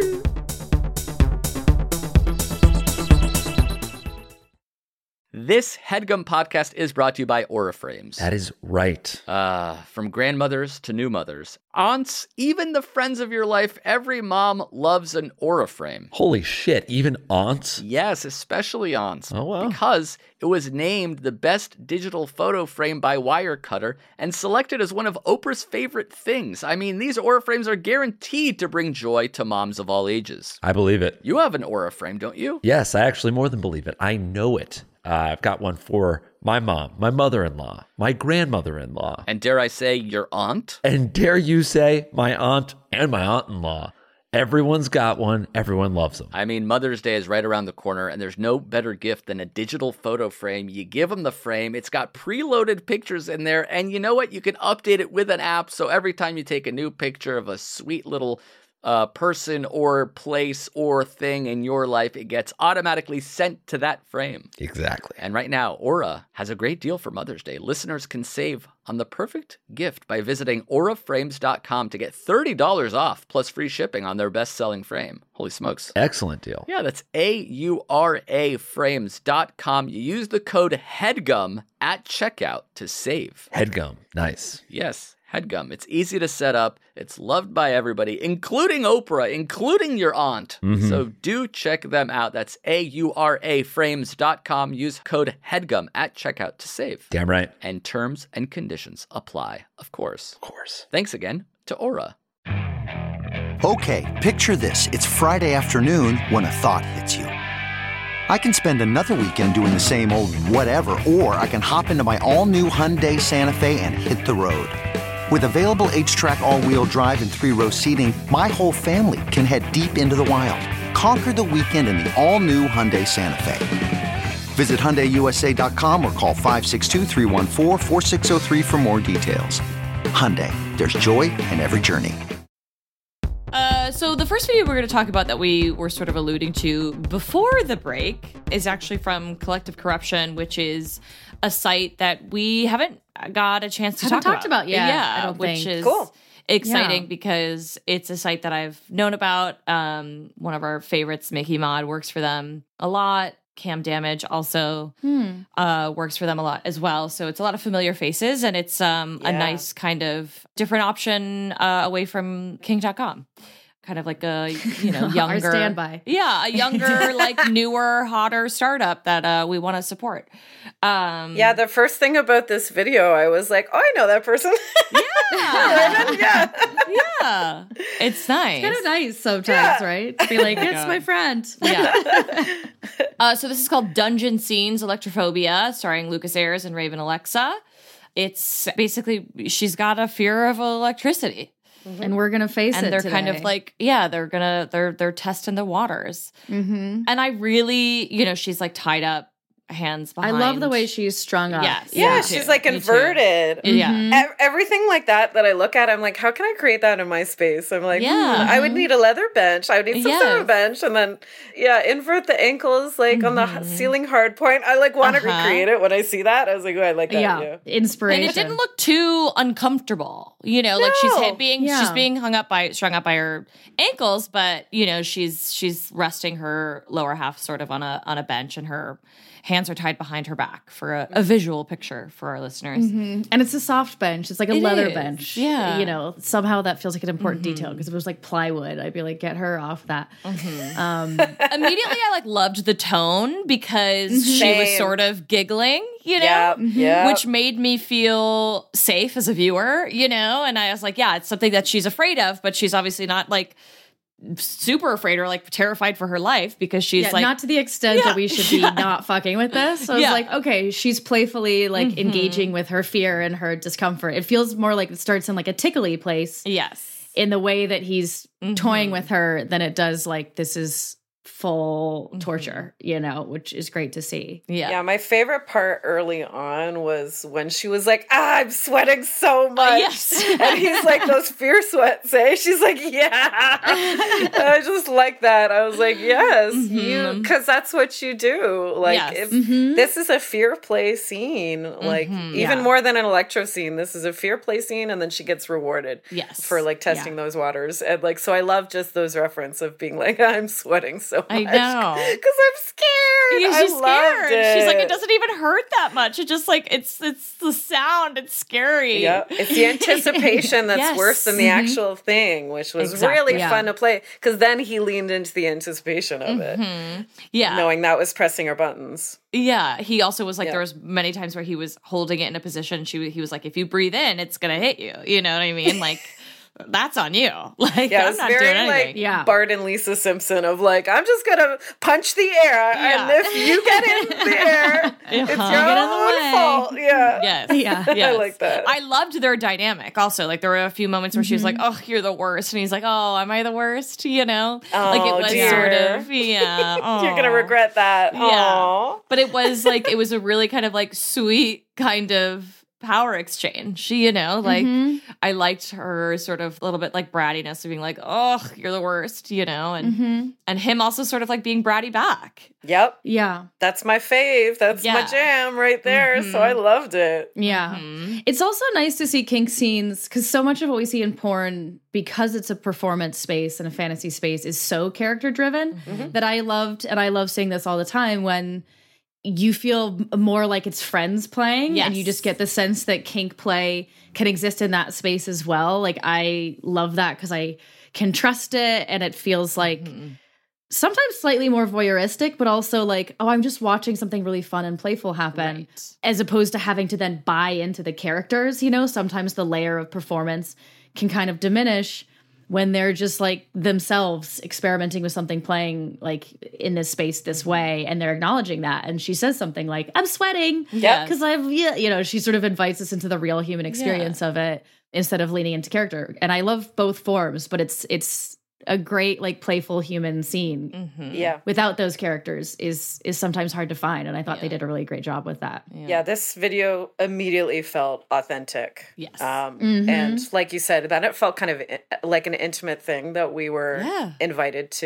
This HeadGum podcast is brought to you by Auraframes. That is right. Uh, from grandmothers to new mothers, aunts, even the friends of your life, every mom loves an Auraframe. Holy shit, even aunts? Yes, especially aunts. Oh, wow. Because it was named the best digital photo frame by Wirecutter and selected as one of Oprah's favorite things. I mean, these Auraframes are guaranteed to bring joy to moms of all ages. I believe it. You have an Auraframe, don't you? Yes, I actually more than believe it. I know it. Uh, I've got one for my mom, my mother-in-law, my grandmother-in-law, And dare I say, your aunt? and dare you say, my aunt and my aunt-in-law. Everyone's got one. Everyone loves them. I mean, Mother's Day is right around the corner, and there's no better gift than a digital photo frame. You give them the frame, it's got preloaded pictures in there, and you know what? You can update it with an app, so every time you take a new picture of a sweet little uh, person or place or thing in your life, it gets automatically sent to that frame. Exactly. And right now, Aura has a great deal for Mother's Day. Listeners can save on the perfect gift by visiting aura frames dot com to get thirty dollars off plus free shipping on their best-selling frame. Holy smokes. Excellent deal. Yeah, that's A U R A frames dot com. You use the code HEADGUM at checkout to save. Headgum. Nice. Yes, HEADGUM. It's easy to set up. It's loved by everybody, including Oprah, including your aunt. So do check them out. That's A U R A frames dot com. Use code HEADGUM at checkout to save. Damn right. And terms and conditions apply, of course. Of course. Thanks again to Aura. Okay, picture this. It's Friday afternoon when a thought hits you. I can spend another weekend doing the same old whatever, or I can hop into my all-new Hyundai Santa Fe and hit the road. With available H-Track all-wheel drive and three-row seating, my whole family can head deep into the wild. Conquer the weekend in the all-new Hyundai Santa Fe. Visit Hyundai U S A dot com or call five six two, three one four, four six zero three for more details. Hyundai, there's joy in every journey. Uh, so the first video we're going to talk about that we were sort of alluding to before the break is actually from Collective Corruption, which is a site that we haven't got a chance to Haven't talk talked about yet, Yeah, I don't which think. is Cool. exciting Yeah. because it's a site that I've known about. Um, one of our favorites, Mickey Mod, works for them a lot. Cam Damage also Hmm. uh, works for them a lot as well. So it's a lot of familiar faces, and it's um, a Yeah. nice kind of different option uh, away from King dot com. Kind of like a, you know, Our younger standby. Yeah, a younger, like newer, hotter startup that uh, we want to support. Um, Yeah, the first thing about this video, I was like, oh, I know that person. yeah, yeah. yeah, it's nice. Kind of nice sometimes, Yeah. right? To be like, Oh my it's God. my friend. Yeah. uh, so this is called Dungeon Scenes Electrophobia, starring Lucas Ayres and Raven Alexa. It's basically, she's got a fear of electricity. And we're gonna face And it. they're kind of today. like, yeah, they're gonna, they're, they're testing the waters. Mhm. And I really, you know, she's like tied up, hands I behind. love the way she's strung up. Yes. Yeah, Me she's too. like Me too. inverted. Yeah. Mhm. Ev- Everything like that that I look at, I'm like, how can I create that in my space? I'm like, Yeah. hmm, I would need a leather bench. I would need some sort Yes. of bench. And then, yeah, invert the ankles like on the h- ceiling hard point. I like want to Uh-huh. recreate it. When I see that, I was like, oh, I like that. Yeah. Yeah. Inspiration. And it didn't look too uncomfortable, you know. Like she's No. hit being Yeah. she's being hung up by strung up by her ankles, but you know she's she's resting her lower half sort of on a on a bench, and her hands are tied behind her back for a, a visual picture for our listeners. Mhm. And it's a soft bench. It's like a It leather is. bench. Yeah. You know, somehow that feels like an important detail because if it was like plywood, I'd be like, get her off that. Um, Immediately, I like loved the tone because she was Same. sort of giggling, you know. Yeah. Yeah. Which made me feel safe as a viewer, you know? And I was like, yeah, it's something that she's afraid of, but she's obviously not like super afraid or like terrified for her life because she's yeah, like, not to the extent Yeah, that we should be yeah. not fucking with this. So I was Yeah. like, okay, she's playfully like Mhm. engaging with her fear and her discomfort. It feels more like it starts in like a tickly place yes. in the way that he's Mhm. toying with her than it does like this is full Mhm. torture, you know, which is great to see. Yeah. Yeah, my favorite part early on was when she was like, ah, I'm sweating so much. yes. And he's like, those fear sweats, eh? She's like, yeah. And I just like that. I was like, yes, you, Mhm. because that's what you do. Like, Yes. if Mhm. this is a fear play scene, like, Mhm. even Yeah. more than an electro scene, this is a fear play scene, and then she gets rewarded Yes. for like testing those waters. And like, so I love just those reference of being like, I'm sweating so much. I know. Because I'm scared. Yeah, I she's loved scared. She's like, it. it doesn't even hurt that much. It just like it's it's the sound. It's scary. Yeah, it's the anticipation that's Yes. worse than the Mhm. actual thing, which was Exactly. really Yeah. fun to play. Because then he leaned into the anticipation of it, Mhm. Yeah. knowing that was pressing her buttons. Yeah. He also was like, Yeah. there was many times where he was holding it in a position. She he was like, if you breathe in, it's gonna hit you. You know what I mean? Like. That's on you. Like, Yeah, I'm it's not very doing anything. like Yeah. Bart and Lisa Simpson of like, I'm just gonna punch the air, and Yeah. if you get in the air, it's your Uh-huh. Get in the own way. fault. Yeah, Yes. Yeah. I Yes. like that. I loved their dynamic also. Like there were a few moments where she was like, Mm-hmm. oh, you're the worst. And he's like, oh, am I the worst? You know? Oh, like it was dear. sort of, yeah. You're gonna aw. regret that. Yeah. Aw. But it was like, it was a really kind of like sweet kind of power exchange. She, you know, like Mhm. I liked her sort of a little bit like brattiness of being like, oh, you're the worst, you know? And, Mhm. and him also sort of like being bratty back. Yep, Yeah. that's my fave. That's my Yeah. jam right there. So I loved it. Yeah. Mhm. It's also nice to see kink scenes because so much of what we see in porn, because it's a performance space and a fantasy space, is so character driven that I loved, and I love seeing this all the time when you feel more like it's friends playing and you Yes. just get the sense that kink play can exist in that space as well. Like I love that because I can trust it and it feels like sometimes slightly more voyeuristic, but also like, oh, I'm just watching something really fun and playful happen, Right. as opposed to having to then buy into the characters. You know, sometimes the layer of performance can kind of diminish when they're just like themselves experimenting with something, playing like in this space this way, and they're acknowledging that. And she says something like, I'm sweating Yes. because I've, yeah, you know, she sort of invites us into the real human experience of it instead of leaning into character. And I love both forms, but it's, it's, a great like playful human scene Mhm. Yeah. without those characters is is sometimes hard to find, and I thought they did a really great job with that. Yeah, this video immediately felt authentic. Yes. Um, Mhm. And like you said, then it felt kind of i- like an intimate thing that we were Yeah. invited to.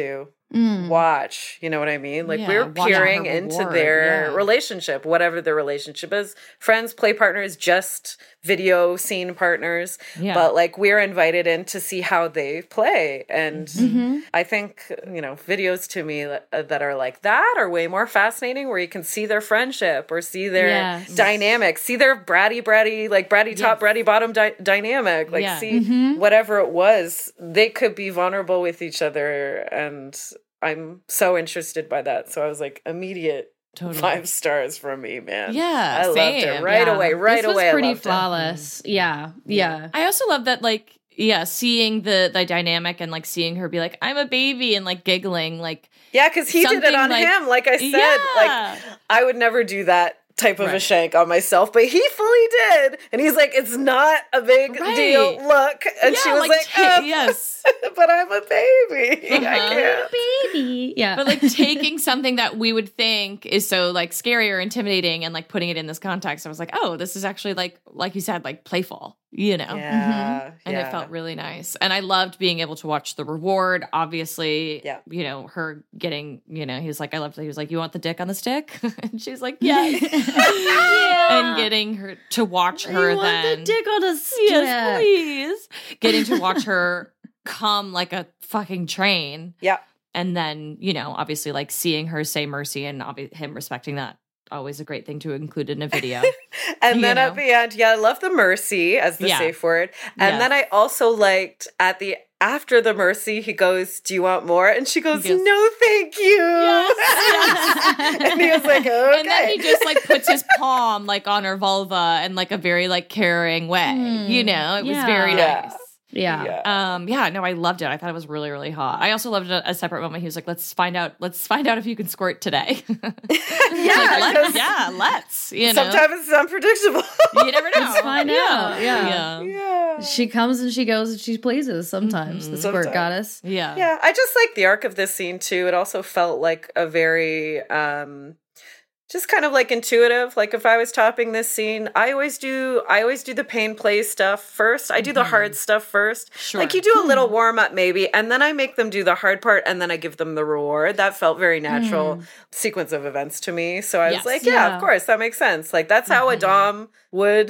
Mm. watch. You know what I mean? Like Yeah, we were watch peering her into reward, their yeah. relationship, whatever their relationship is. Friends, play partners, just video scene partners. Yeah. But like we're invited in to see how they play. And Mm-hmm. I think, you know, videos to me that that are like that are way more fascinating, where you can see their friendship or see their Yes. dynamic, see their bratty, bratty, like bratty top, bratty bottom di- dynamic, like Yeah. see Mm-hmm. whatever it was, they could be vulnerable with each other. And I'm so interested by that. So I was like, immediate Totally. five stars from me, man. Yeah, I loved same. it right Yeah. away. Right this was away. pretty I loved flawless. Yeah, yeah. I also love that, like, yeah, seeing the the dynamic and like seeing her be like, I'm a baby, and like giggling, like, it. Yeah, because he did it Something on like- him. Like I said, Yeah. like I would never do that type of a Right. shank on myself, but he fully did. And he's like, it's not a big Right. deal. Look. And yeah, she was like, ta- "Oh, yes. but I'm a baby. I Uh-huh. can't. Baby. Yeah. But like taking something that we would think is so like scary or intimidating and like putting it in this context, I was like, oh, this is actually like, like you said, like playful, you know? Yeah. And yeah. it felt really nice. And I loved being able to watch the reward. Obviously, Yeah. you know, her getting, you know, he was like, I loved it. He was like, you want the dick on the stick? And she's like, yes. And getting her to watch her you want then. the dick on a stick. Yes, please. Getting to watch her come like a fucking train. Yeah. And then, you know, obviously like seeing her say mercy and obvi- him respecting that. Always a great thing to include in a video. And You then know? at the end, yeah, I love the mercy as the Yeah. safe word. And Yes. then I also liked at the after the mercy, he goes, do you want more? And she goes, He goes, no, thank you. Yes, And he was like, okay. And then he just like puts his palm like on her vulva in like a very like caring way. Mm, you know, it was yeah. very Yeah. nice. Yeah. Yeah. Um, yeah, no, I loved it. I thought it was really, really hot. I also loved a, a separate moment. He was like, "Let's find out. Let's find out if you can squirt today." Yeah, Like, 'cause let's, yeah, let's. You know, sometimes it's unpredictable. you never know. Let's find out. Yeah. yeah, yeah. She comes and she goes and she pleases sometimes. The squirt Sometimes. goddess. yeah. Yeah, I just like the arc of this scene too. It also felt like a very um just kind of like intuitive. Like if I was topping this scene, I always do I always do the pain play stuff first. I do the hard stuff first. Sure. Like you do a little warm up maybe, and then I make them do the hard part and then I give them the reward. That felt very natural sequence of events to me. So I Yes. was like, yeah, Yeah. of course, that makes sense. Like that's how a Dom would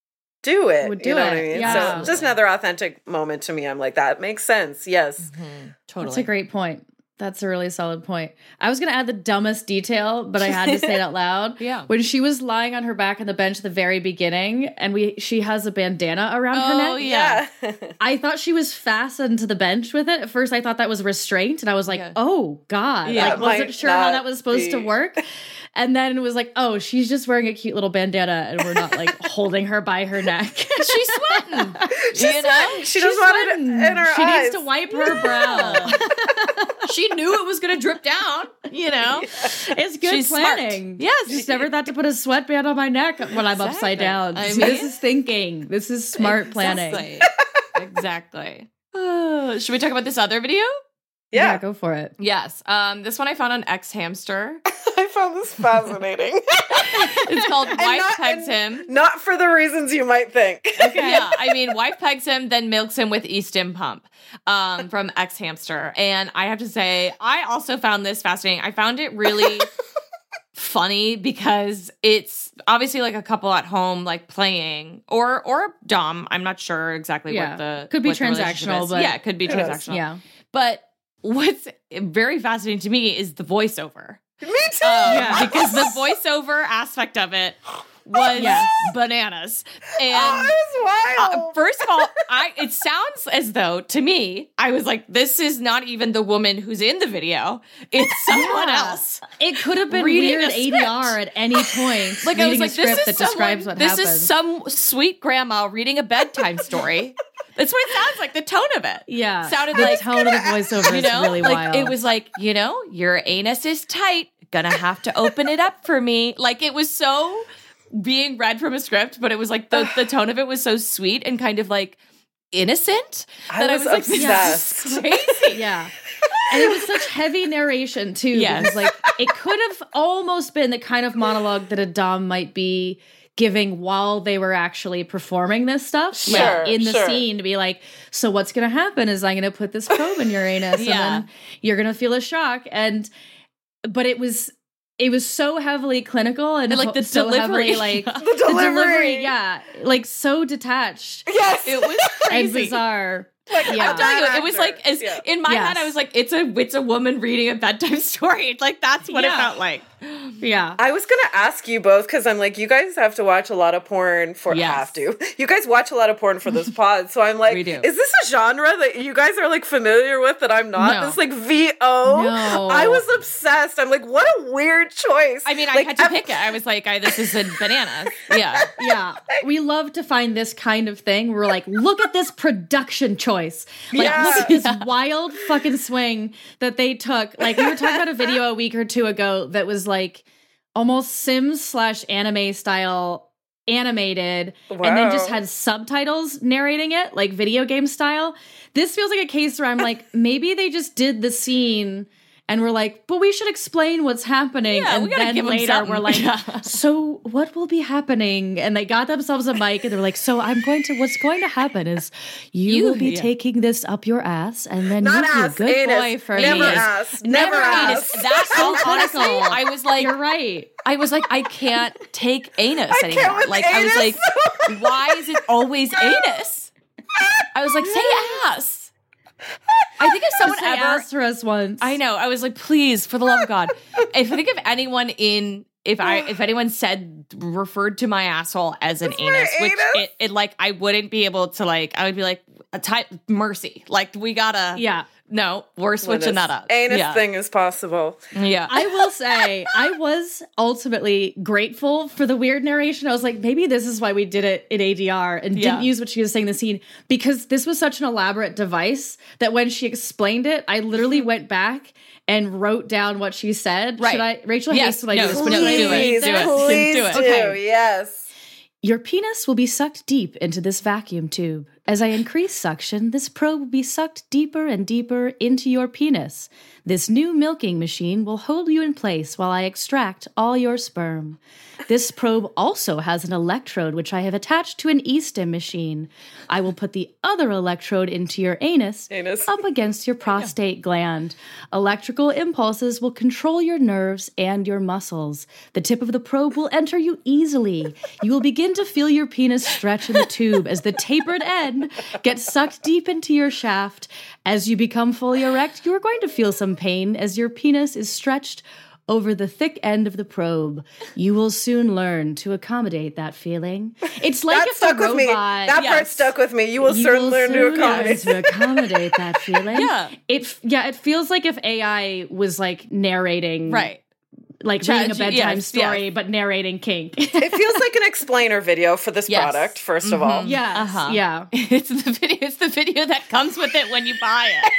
do it. Would do you know it, what I mean? yeah. So just another authentic moment to me. I'm like, that makes sense. Yes. Totally. That's a great point. That's a really solid point. I was going to add the dumbest detail, but I had to say it out loud. Yeah. When she was lying on her back on the bench at the very beginning and we she has a bandana around her Oh, neck. yeah. Yeah. I thought she was fastened to the bench with it. At first I thought that was restraint and I was like, Yeah. "Oh god." Yeah. Like It wasn't might sure how not that was supposed to be. work. And then it was like, "Oh, she's just wearing a cute little bandana and we're not like holding her by her neck." She's sweating. She's you know? sweating. She doesn't want it in her She eyes. needs to wipe her brow. She knew it was going to drip down. You know. It's good She's smart. planning. Yes. Just never thought to put a sweatband on my neck when I'm upside Exactly. down. I See, this mean- is thinking. This is smart planning. Exactly. Exactly. Uh, should we talk about this other video? Yeah. go for it. Yes. Um, this one I found on X Hamster. I found this fascinating. It's called And Wife not- Pegs and Him. Not for the reasons you might think. Yeah, I mean, wife pegs him, then milks him with Easton Pump um, from X Hamster. And I have to say, I also found this fascinating. I found it really funny because it's obviously like a couple at home, like playing, or or Dom. I'm not sure exactly Yeah. what the Could be what the relationship transactional, is. but- yeah, it could be Who knows? transactional. Yeah. But what's very fascinating to me is the voiceover. Me too. Um, Yeah. Because the voiceover aspect of it was Yes. bananas. And Oh, it's uh, wild. first of all, I it sounds as though to me, I was like, this is not even the woman who's in the video. It's someone Yeah. else. It could have been Reading weird a A D R at any point. Like I was reading like, a script this is that someone, describes what this happens. is some sweet grandma reading a bedtime story. That's what it sounds like. The tone of it. yeah. sounded the like- tone of the voiceover You is know, really like wild. it was like, you know, your anus is tight. Gonna have to open it up for me. Like it was so being read from a script, but it was like the, the tone of it was so sweet and kind of like innocent I that was I was like, obsessed. this is crazy. Yeah. And it was such heavy narration too. Yes. Because like it could have almost been the kind of monologue that a Dom might be giving while they were actually performing this stuff Sure, like, in the sure. scene to be like, so what's going to happen is I'm going to put this probe in your anus Yeah. and then you're going to feel a shock. And, but it was, it was so heavily clinical and, And, like, ho- the so delivery. heavily like The delivery. yeah, like so detached Yes. It was and crazy. bizarre. Like, Yeah. I'm telling you, bad it was actor. like as Yeah. in my Yes. head, I was like, it's a it's a woman reading a bedtime story. Like that's what it Yeah. felt like. Yeah. I was gonna ask you both because I'm like, you guys have to watch a lot of porn for Yes. have to. You guys watch a lot of porn for this pod, so I'm like, We do. is this a genre that you guys are like familiar with that I'm not? No. This like V O. No. I was obsessed. I'm like, what a weird choice. I mean, I Like, had to ev- pick it. I was like, I, this is a bananas. Yeah. Yeah, we love to find this kind of thing. We're like, look at this production choice. Like, Yeah. look at this wild fucking swing that they took. Like, we were talking about a video a week or two ago that was like almost Sims slash anime style animated and then just Wow. had subtitles narrating it, like video game style. This feels like a case where I'm like, maybe they just did the scene and we're like, but we should explain what's happening. Yeah, and we gotta then give 'em later something. we're like, Yeah. so what will be happening? And they got themselves a mic and they're like, so I'm going to, what's going to happen is you, You- will be yeah. taking this up your ass and then Not you'll be a ass, good anus. boy for Never me. ass. Never, ass. anus. That's so honestly, I was like, You're right. I was like, I can't take anus I can't anymore. with Like I was anus. like, why is it always anus? I was like, say ass. I think if someone Say ever ass for us once. I know. I was like, please, for the love of God. If I think if anyone in if I if anyone said referred to my asshole as an It's my anus, which anus? it, it like I wouldn't be able to like I would be like a type mercy. Like we gotta Yeah. no, we're When switching this that up. Anus yeah. thing is possible. Yeah. I will say, I was ultimately grateful for the weird narration. I was like, maybe this is why we did it in A D R and Yeah. didn't use what she was saying in the scene, because this was such an elaborate device that when she explained it, I literally went back and wrote down what she said. Right. Should I, Rachel Yes. hates when I No, do this. no, but do should I it. read Please, this? please Do it. do. Okay. Yes. Your penis will be sucked deep into this vacuum tube. As I increase suction, this probe will be sucked deeper and deeper into your penis. This new milking machine will hold you in place while I extract all your sperm. This probe also has an electrode which I have attached to an e-stim machine. I will put the other electrode into your anus, Anus. up against your prostate gland. Electrical impulses will control your nerves and your muscles. The tip of the probe will enter you easily. You will begin to feel your penis stretch in the tube as the tapered end gets sucked deep into your shaft. As you become fully erect, you are going to feel some pain as your penis is stretched over the thick end of the probe. You will soon learn to accommodate that feeling. It's like That if stuck the with me. robot... That part yes. stuck with me. You will You certainly will learn to soon accommodate. learn to accommodate that feeling. Yeah. It f- yeah, it feels like if A I was like narrating right. like Chat- reading a bedtime yes, story yes. but narrating kink. It feels like an explainer video for this Yes. product, first of all. yes. Uh-huh. Yeah. It's the video. It's the video that comes with it when you buy it.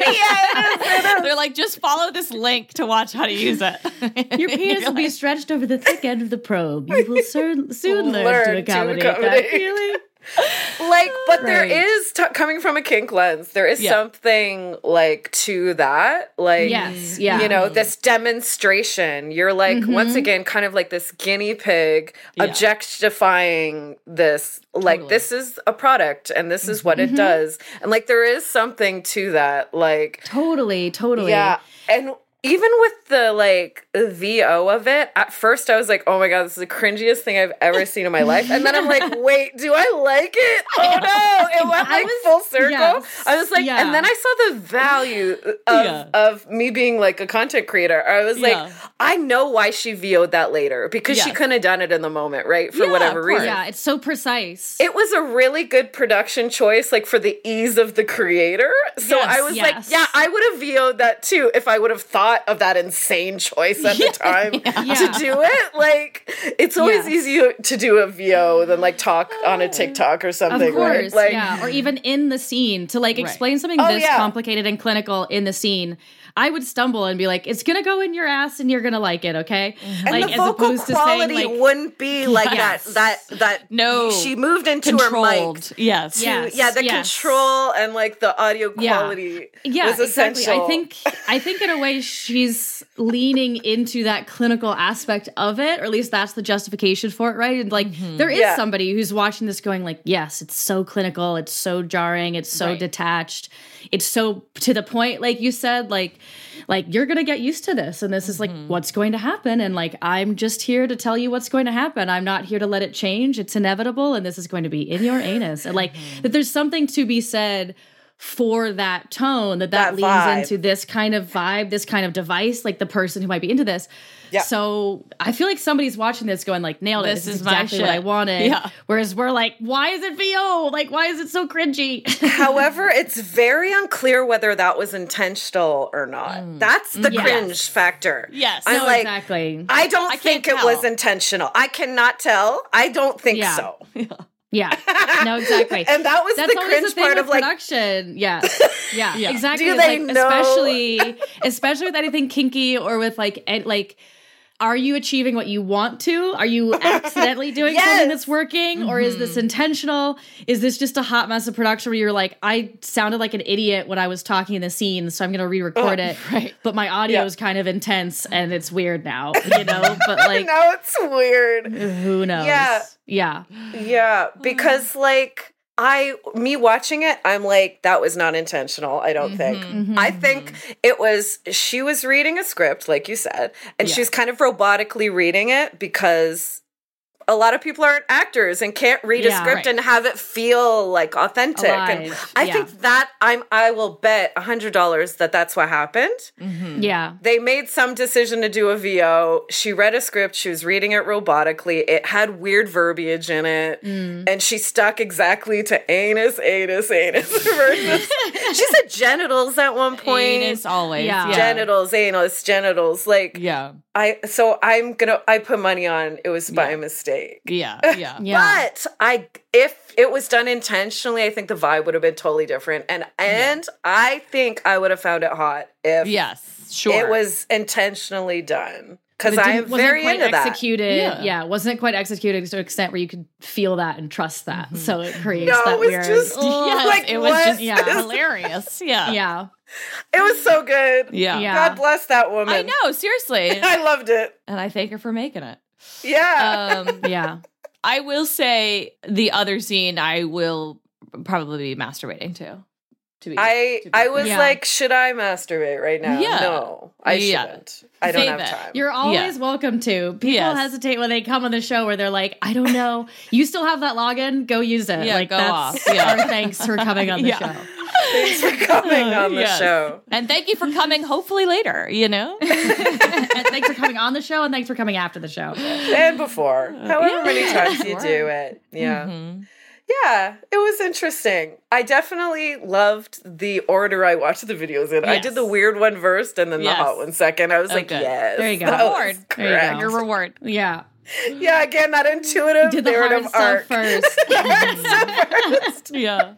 Yeah, They're like, just follow this link to watch how to use it. Your penis will be stretched over the thick end of the probe. You will soon, soon learn, Learn to to accommodate, accommodate. that feeling. like, but there Right. is, t- coming from a kink lens, there is Yeah. something like to that. Like, Yes, yeah. you know, this demonstration. You're like, once again, kind of like this guinea pig Yeah. objectifying this. Like, Totally. this is a product and this is what it does. And like, there is something to that. Like, Totally, totally. yeah. And even with the like V O of it, at first I was like, oh my God, this is the cringiest thing I've ever seen in my life. And then I'm like, wait, do I like it? Oh no. It went I like was- full circle. yes, I was like, yeah. and then I saw the value of, Yeah. of me being like a content creator. I was like, Yeah. I know why she V O'd that later because she Yes. couldn't have done it in the moment, right? For Yeah, whatever of course. reason. Yeah, it's so precise. It was a really good production choice, like for the ease of the creator. So Yes, I was like, yes. yeah, I would have V O'd that too if I would have thought of that insane choice at the time Yeah. to do it. Like, it's always Yes. easier to do a V O than like talk on a TikTok or something, Of course, right? Like, yeah. Or even in the scene to like explain something Oh, this yeah. complicated and clinical in the scene. I would stumble and be like, "It's gonna go in your ass, and you're gonna like it, okay?" and Like the vocal quality like, wouldn't be like Yes. that. That that No. she moved into her Controlled. mic. Yes. To, Yes, yeah, the yes. control and like the audio Yeah. quality yeah, was essential. exactly. I think I think in a way she's leaning into that clinical aspect of it, or at least that's the justification for it, right? And like mm-hmm. there is yeah. somebody who's watching this going like, yes, it's so clinical, it's so jarring, it's so right. detached, it's so to the point, like you said, like like you're gonna get used to this, and this mm-hmm. is like what's going to happen, and like I'm just here to tell you what's going to happen. I'm not here to let it change. It's inevitable, and this is going to be in your anus. And like mm-hmm. that there's something to be said for that tone, that that, that leans vibe. into this kind of vibe, this kind of device, like the person who might be into this. Yeah. So I feel like somebody's watching this going like, nailed it. This, this is exactly what I wanted. Yeah. Whereas we're like, why is it V O? Like, why is it so cringy? However, it's very unclear whether that was intentional or not. Mm. That's the yes. cringe factor. Yes. I'm no, like, exactly. I don't I think it was intentional. I cannot tell. I don't think yeah. so. Yeah. Yeah, no, exactly. And that was That's the cringe the part of like production. Yeah, yeah, yeah. exactly. Do it's they like, know? Especially, especially with anything kinky or with like, ed, like, are you achieving what you want to? Are you accidentally doing yes! something that's working, mm-hmm. or is this intentional? Is this just a hot mess of production where you're like, I sounded like an idiot when I was talking in the scene, so I'm going to re-record oh, it, right. but my audio yeah. is kind of intense and it's weird now, you know? But like, now it's weird. Who knows? Yeah, yeah, yeah. Because like. I, me watching it, I'm like, that was not intentional, I don't mm-hmm, think. Mm-hmm, I think mm-hmm. it was, she was reading a script, like you said, and yeah. she's kind of robotically reading it because a lot of people aren't actors and can't read yeah, a script right. and have it feel like authentic. Alive. And I yeah. think that I'm, I will bet a hundred dollars that that's what happened. Mm-hmm. Yeah. They made some decision to do a V O. She read a script. She was reading it robotically. It had weird verbiage in it. Mm. And she stuck exactly to anus, anus, anus. Versus, she said genitals at one point. Anus always. Yeah. yeah. Genitals, anus, genitals. Like, yeah. I, so I'm gonna, I put money on it was by yeah. mistake. Yeah, yeah. yeah. But I, if it was done intentionally, I think the vibe would have been totally different. And and yeah. I think I would have found it hot if yes, sure. it was intentionally done. Because I am very quite into executed, that. Yeah. yeah, wasn't quite executed to an extent where you could feel that and trust that. Mm-hmm. So it creates no, that it was weird. Just, yes, like, it was what? just yeah, hilarious. Yeah, yeah. It was so good. Yeah. yeah. God bless that woman. I know, seriously. I loved it. And I thank her for making it. Yeah. Um, yeah. I will say the other scene I will probably be masturbating to. To be, I to be I was yeah. like, should I masturbate right now? Yeah. No, I yeah. shouldn't. I don't Save have it. time. You're always yeah. welcome to. People yes. hesitate when they come on the show where they're like, I don't know. You still have that login? Go use it. Yeah, like go that's off. Yeah. our thanks for coming on the yeah. show. Thanks for coming on the yes. show. And thank you for coming hopefully later, you know? And thanks for coming on the show, and thanks for coming after the show. And before. However yeah, many times you sure. do it. Yeah. Mm-hmm. Yeah, it was interesting. I definitely loved the order I watched the videos in. Yes. I did the weird one first and then yes. the hot one second. I was oh, like, good. yes. There you go. Reward. There you go. Your reward. Yeah. Yeah, again, that intuitive Did the narrative hard arc. stuff first. Hard stuff first. Yeah.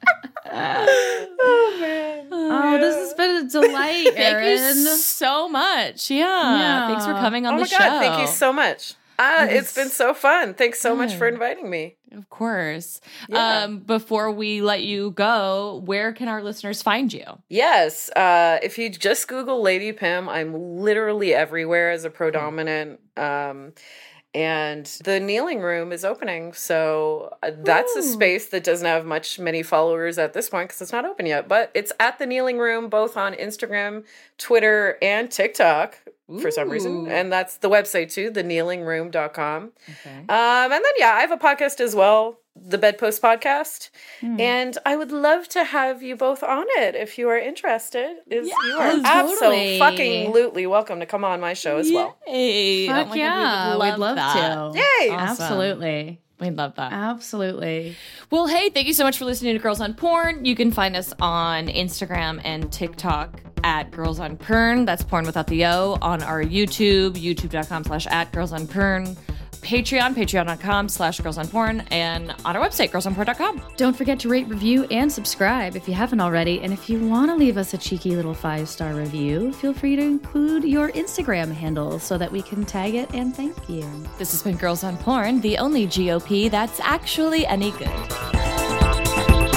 Oh, man. Oh, this has been a delight, Erin. Thank you so much. Yeah. Yeah. Thanks for coming on oh the my show. God, thank you so much. Uh, It was- it's been so fun. Thanks so much for Good. inviting me. Of course. Yeah. Um, before we let you go, where can our listeners find you? Yes. Uh, if you just Google Lady Pim, I'm literally everywhere as a predominant. Um, and the Kneeling Room is opening. So uh, that's Ooh. a space that doesn't have much, many followers at this point because it's not open yet. But it's at the Kneeling Room, both on Instagram, Twitter, and TikTok. For some reason. And that's the website too, the kneeling room dot com. Okay. Um, and then, yeah, I have a podcast as well, the Bedpost Podcast. Mm. And I would love to have you both on it if you are interested. Is yes, you are totally. absolutely welcome to come on my show as well. Yay. Fuck oh my yeah. God, we would love, We'd love that. to. Yay. Awesome. Absolutely. We'd love that. Absolutely. Well, hey, thank you so much for listening to Girls on Porn. You can find us on Instagram and TikTok at Girls on Porn. That's porn without the O. On our YouTube, youtube.com slash at Girls on Porn. Patreon, patreon.com slash Girls on Porn. And on our website, girls on porn dot com. Don't forget to rate, review, and subscribe if you haven't already. And if you want to leave us a cheeky little five-star review, feel free to include your Instagram handle so that we can tag it and thank you. This has been Girls on Porn, the only G O P that's actually any good.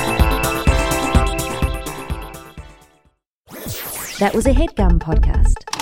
That was a HeadGum podcast.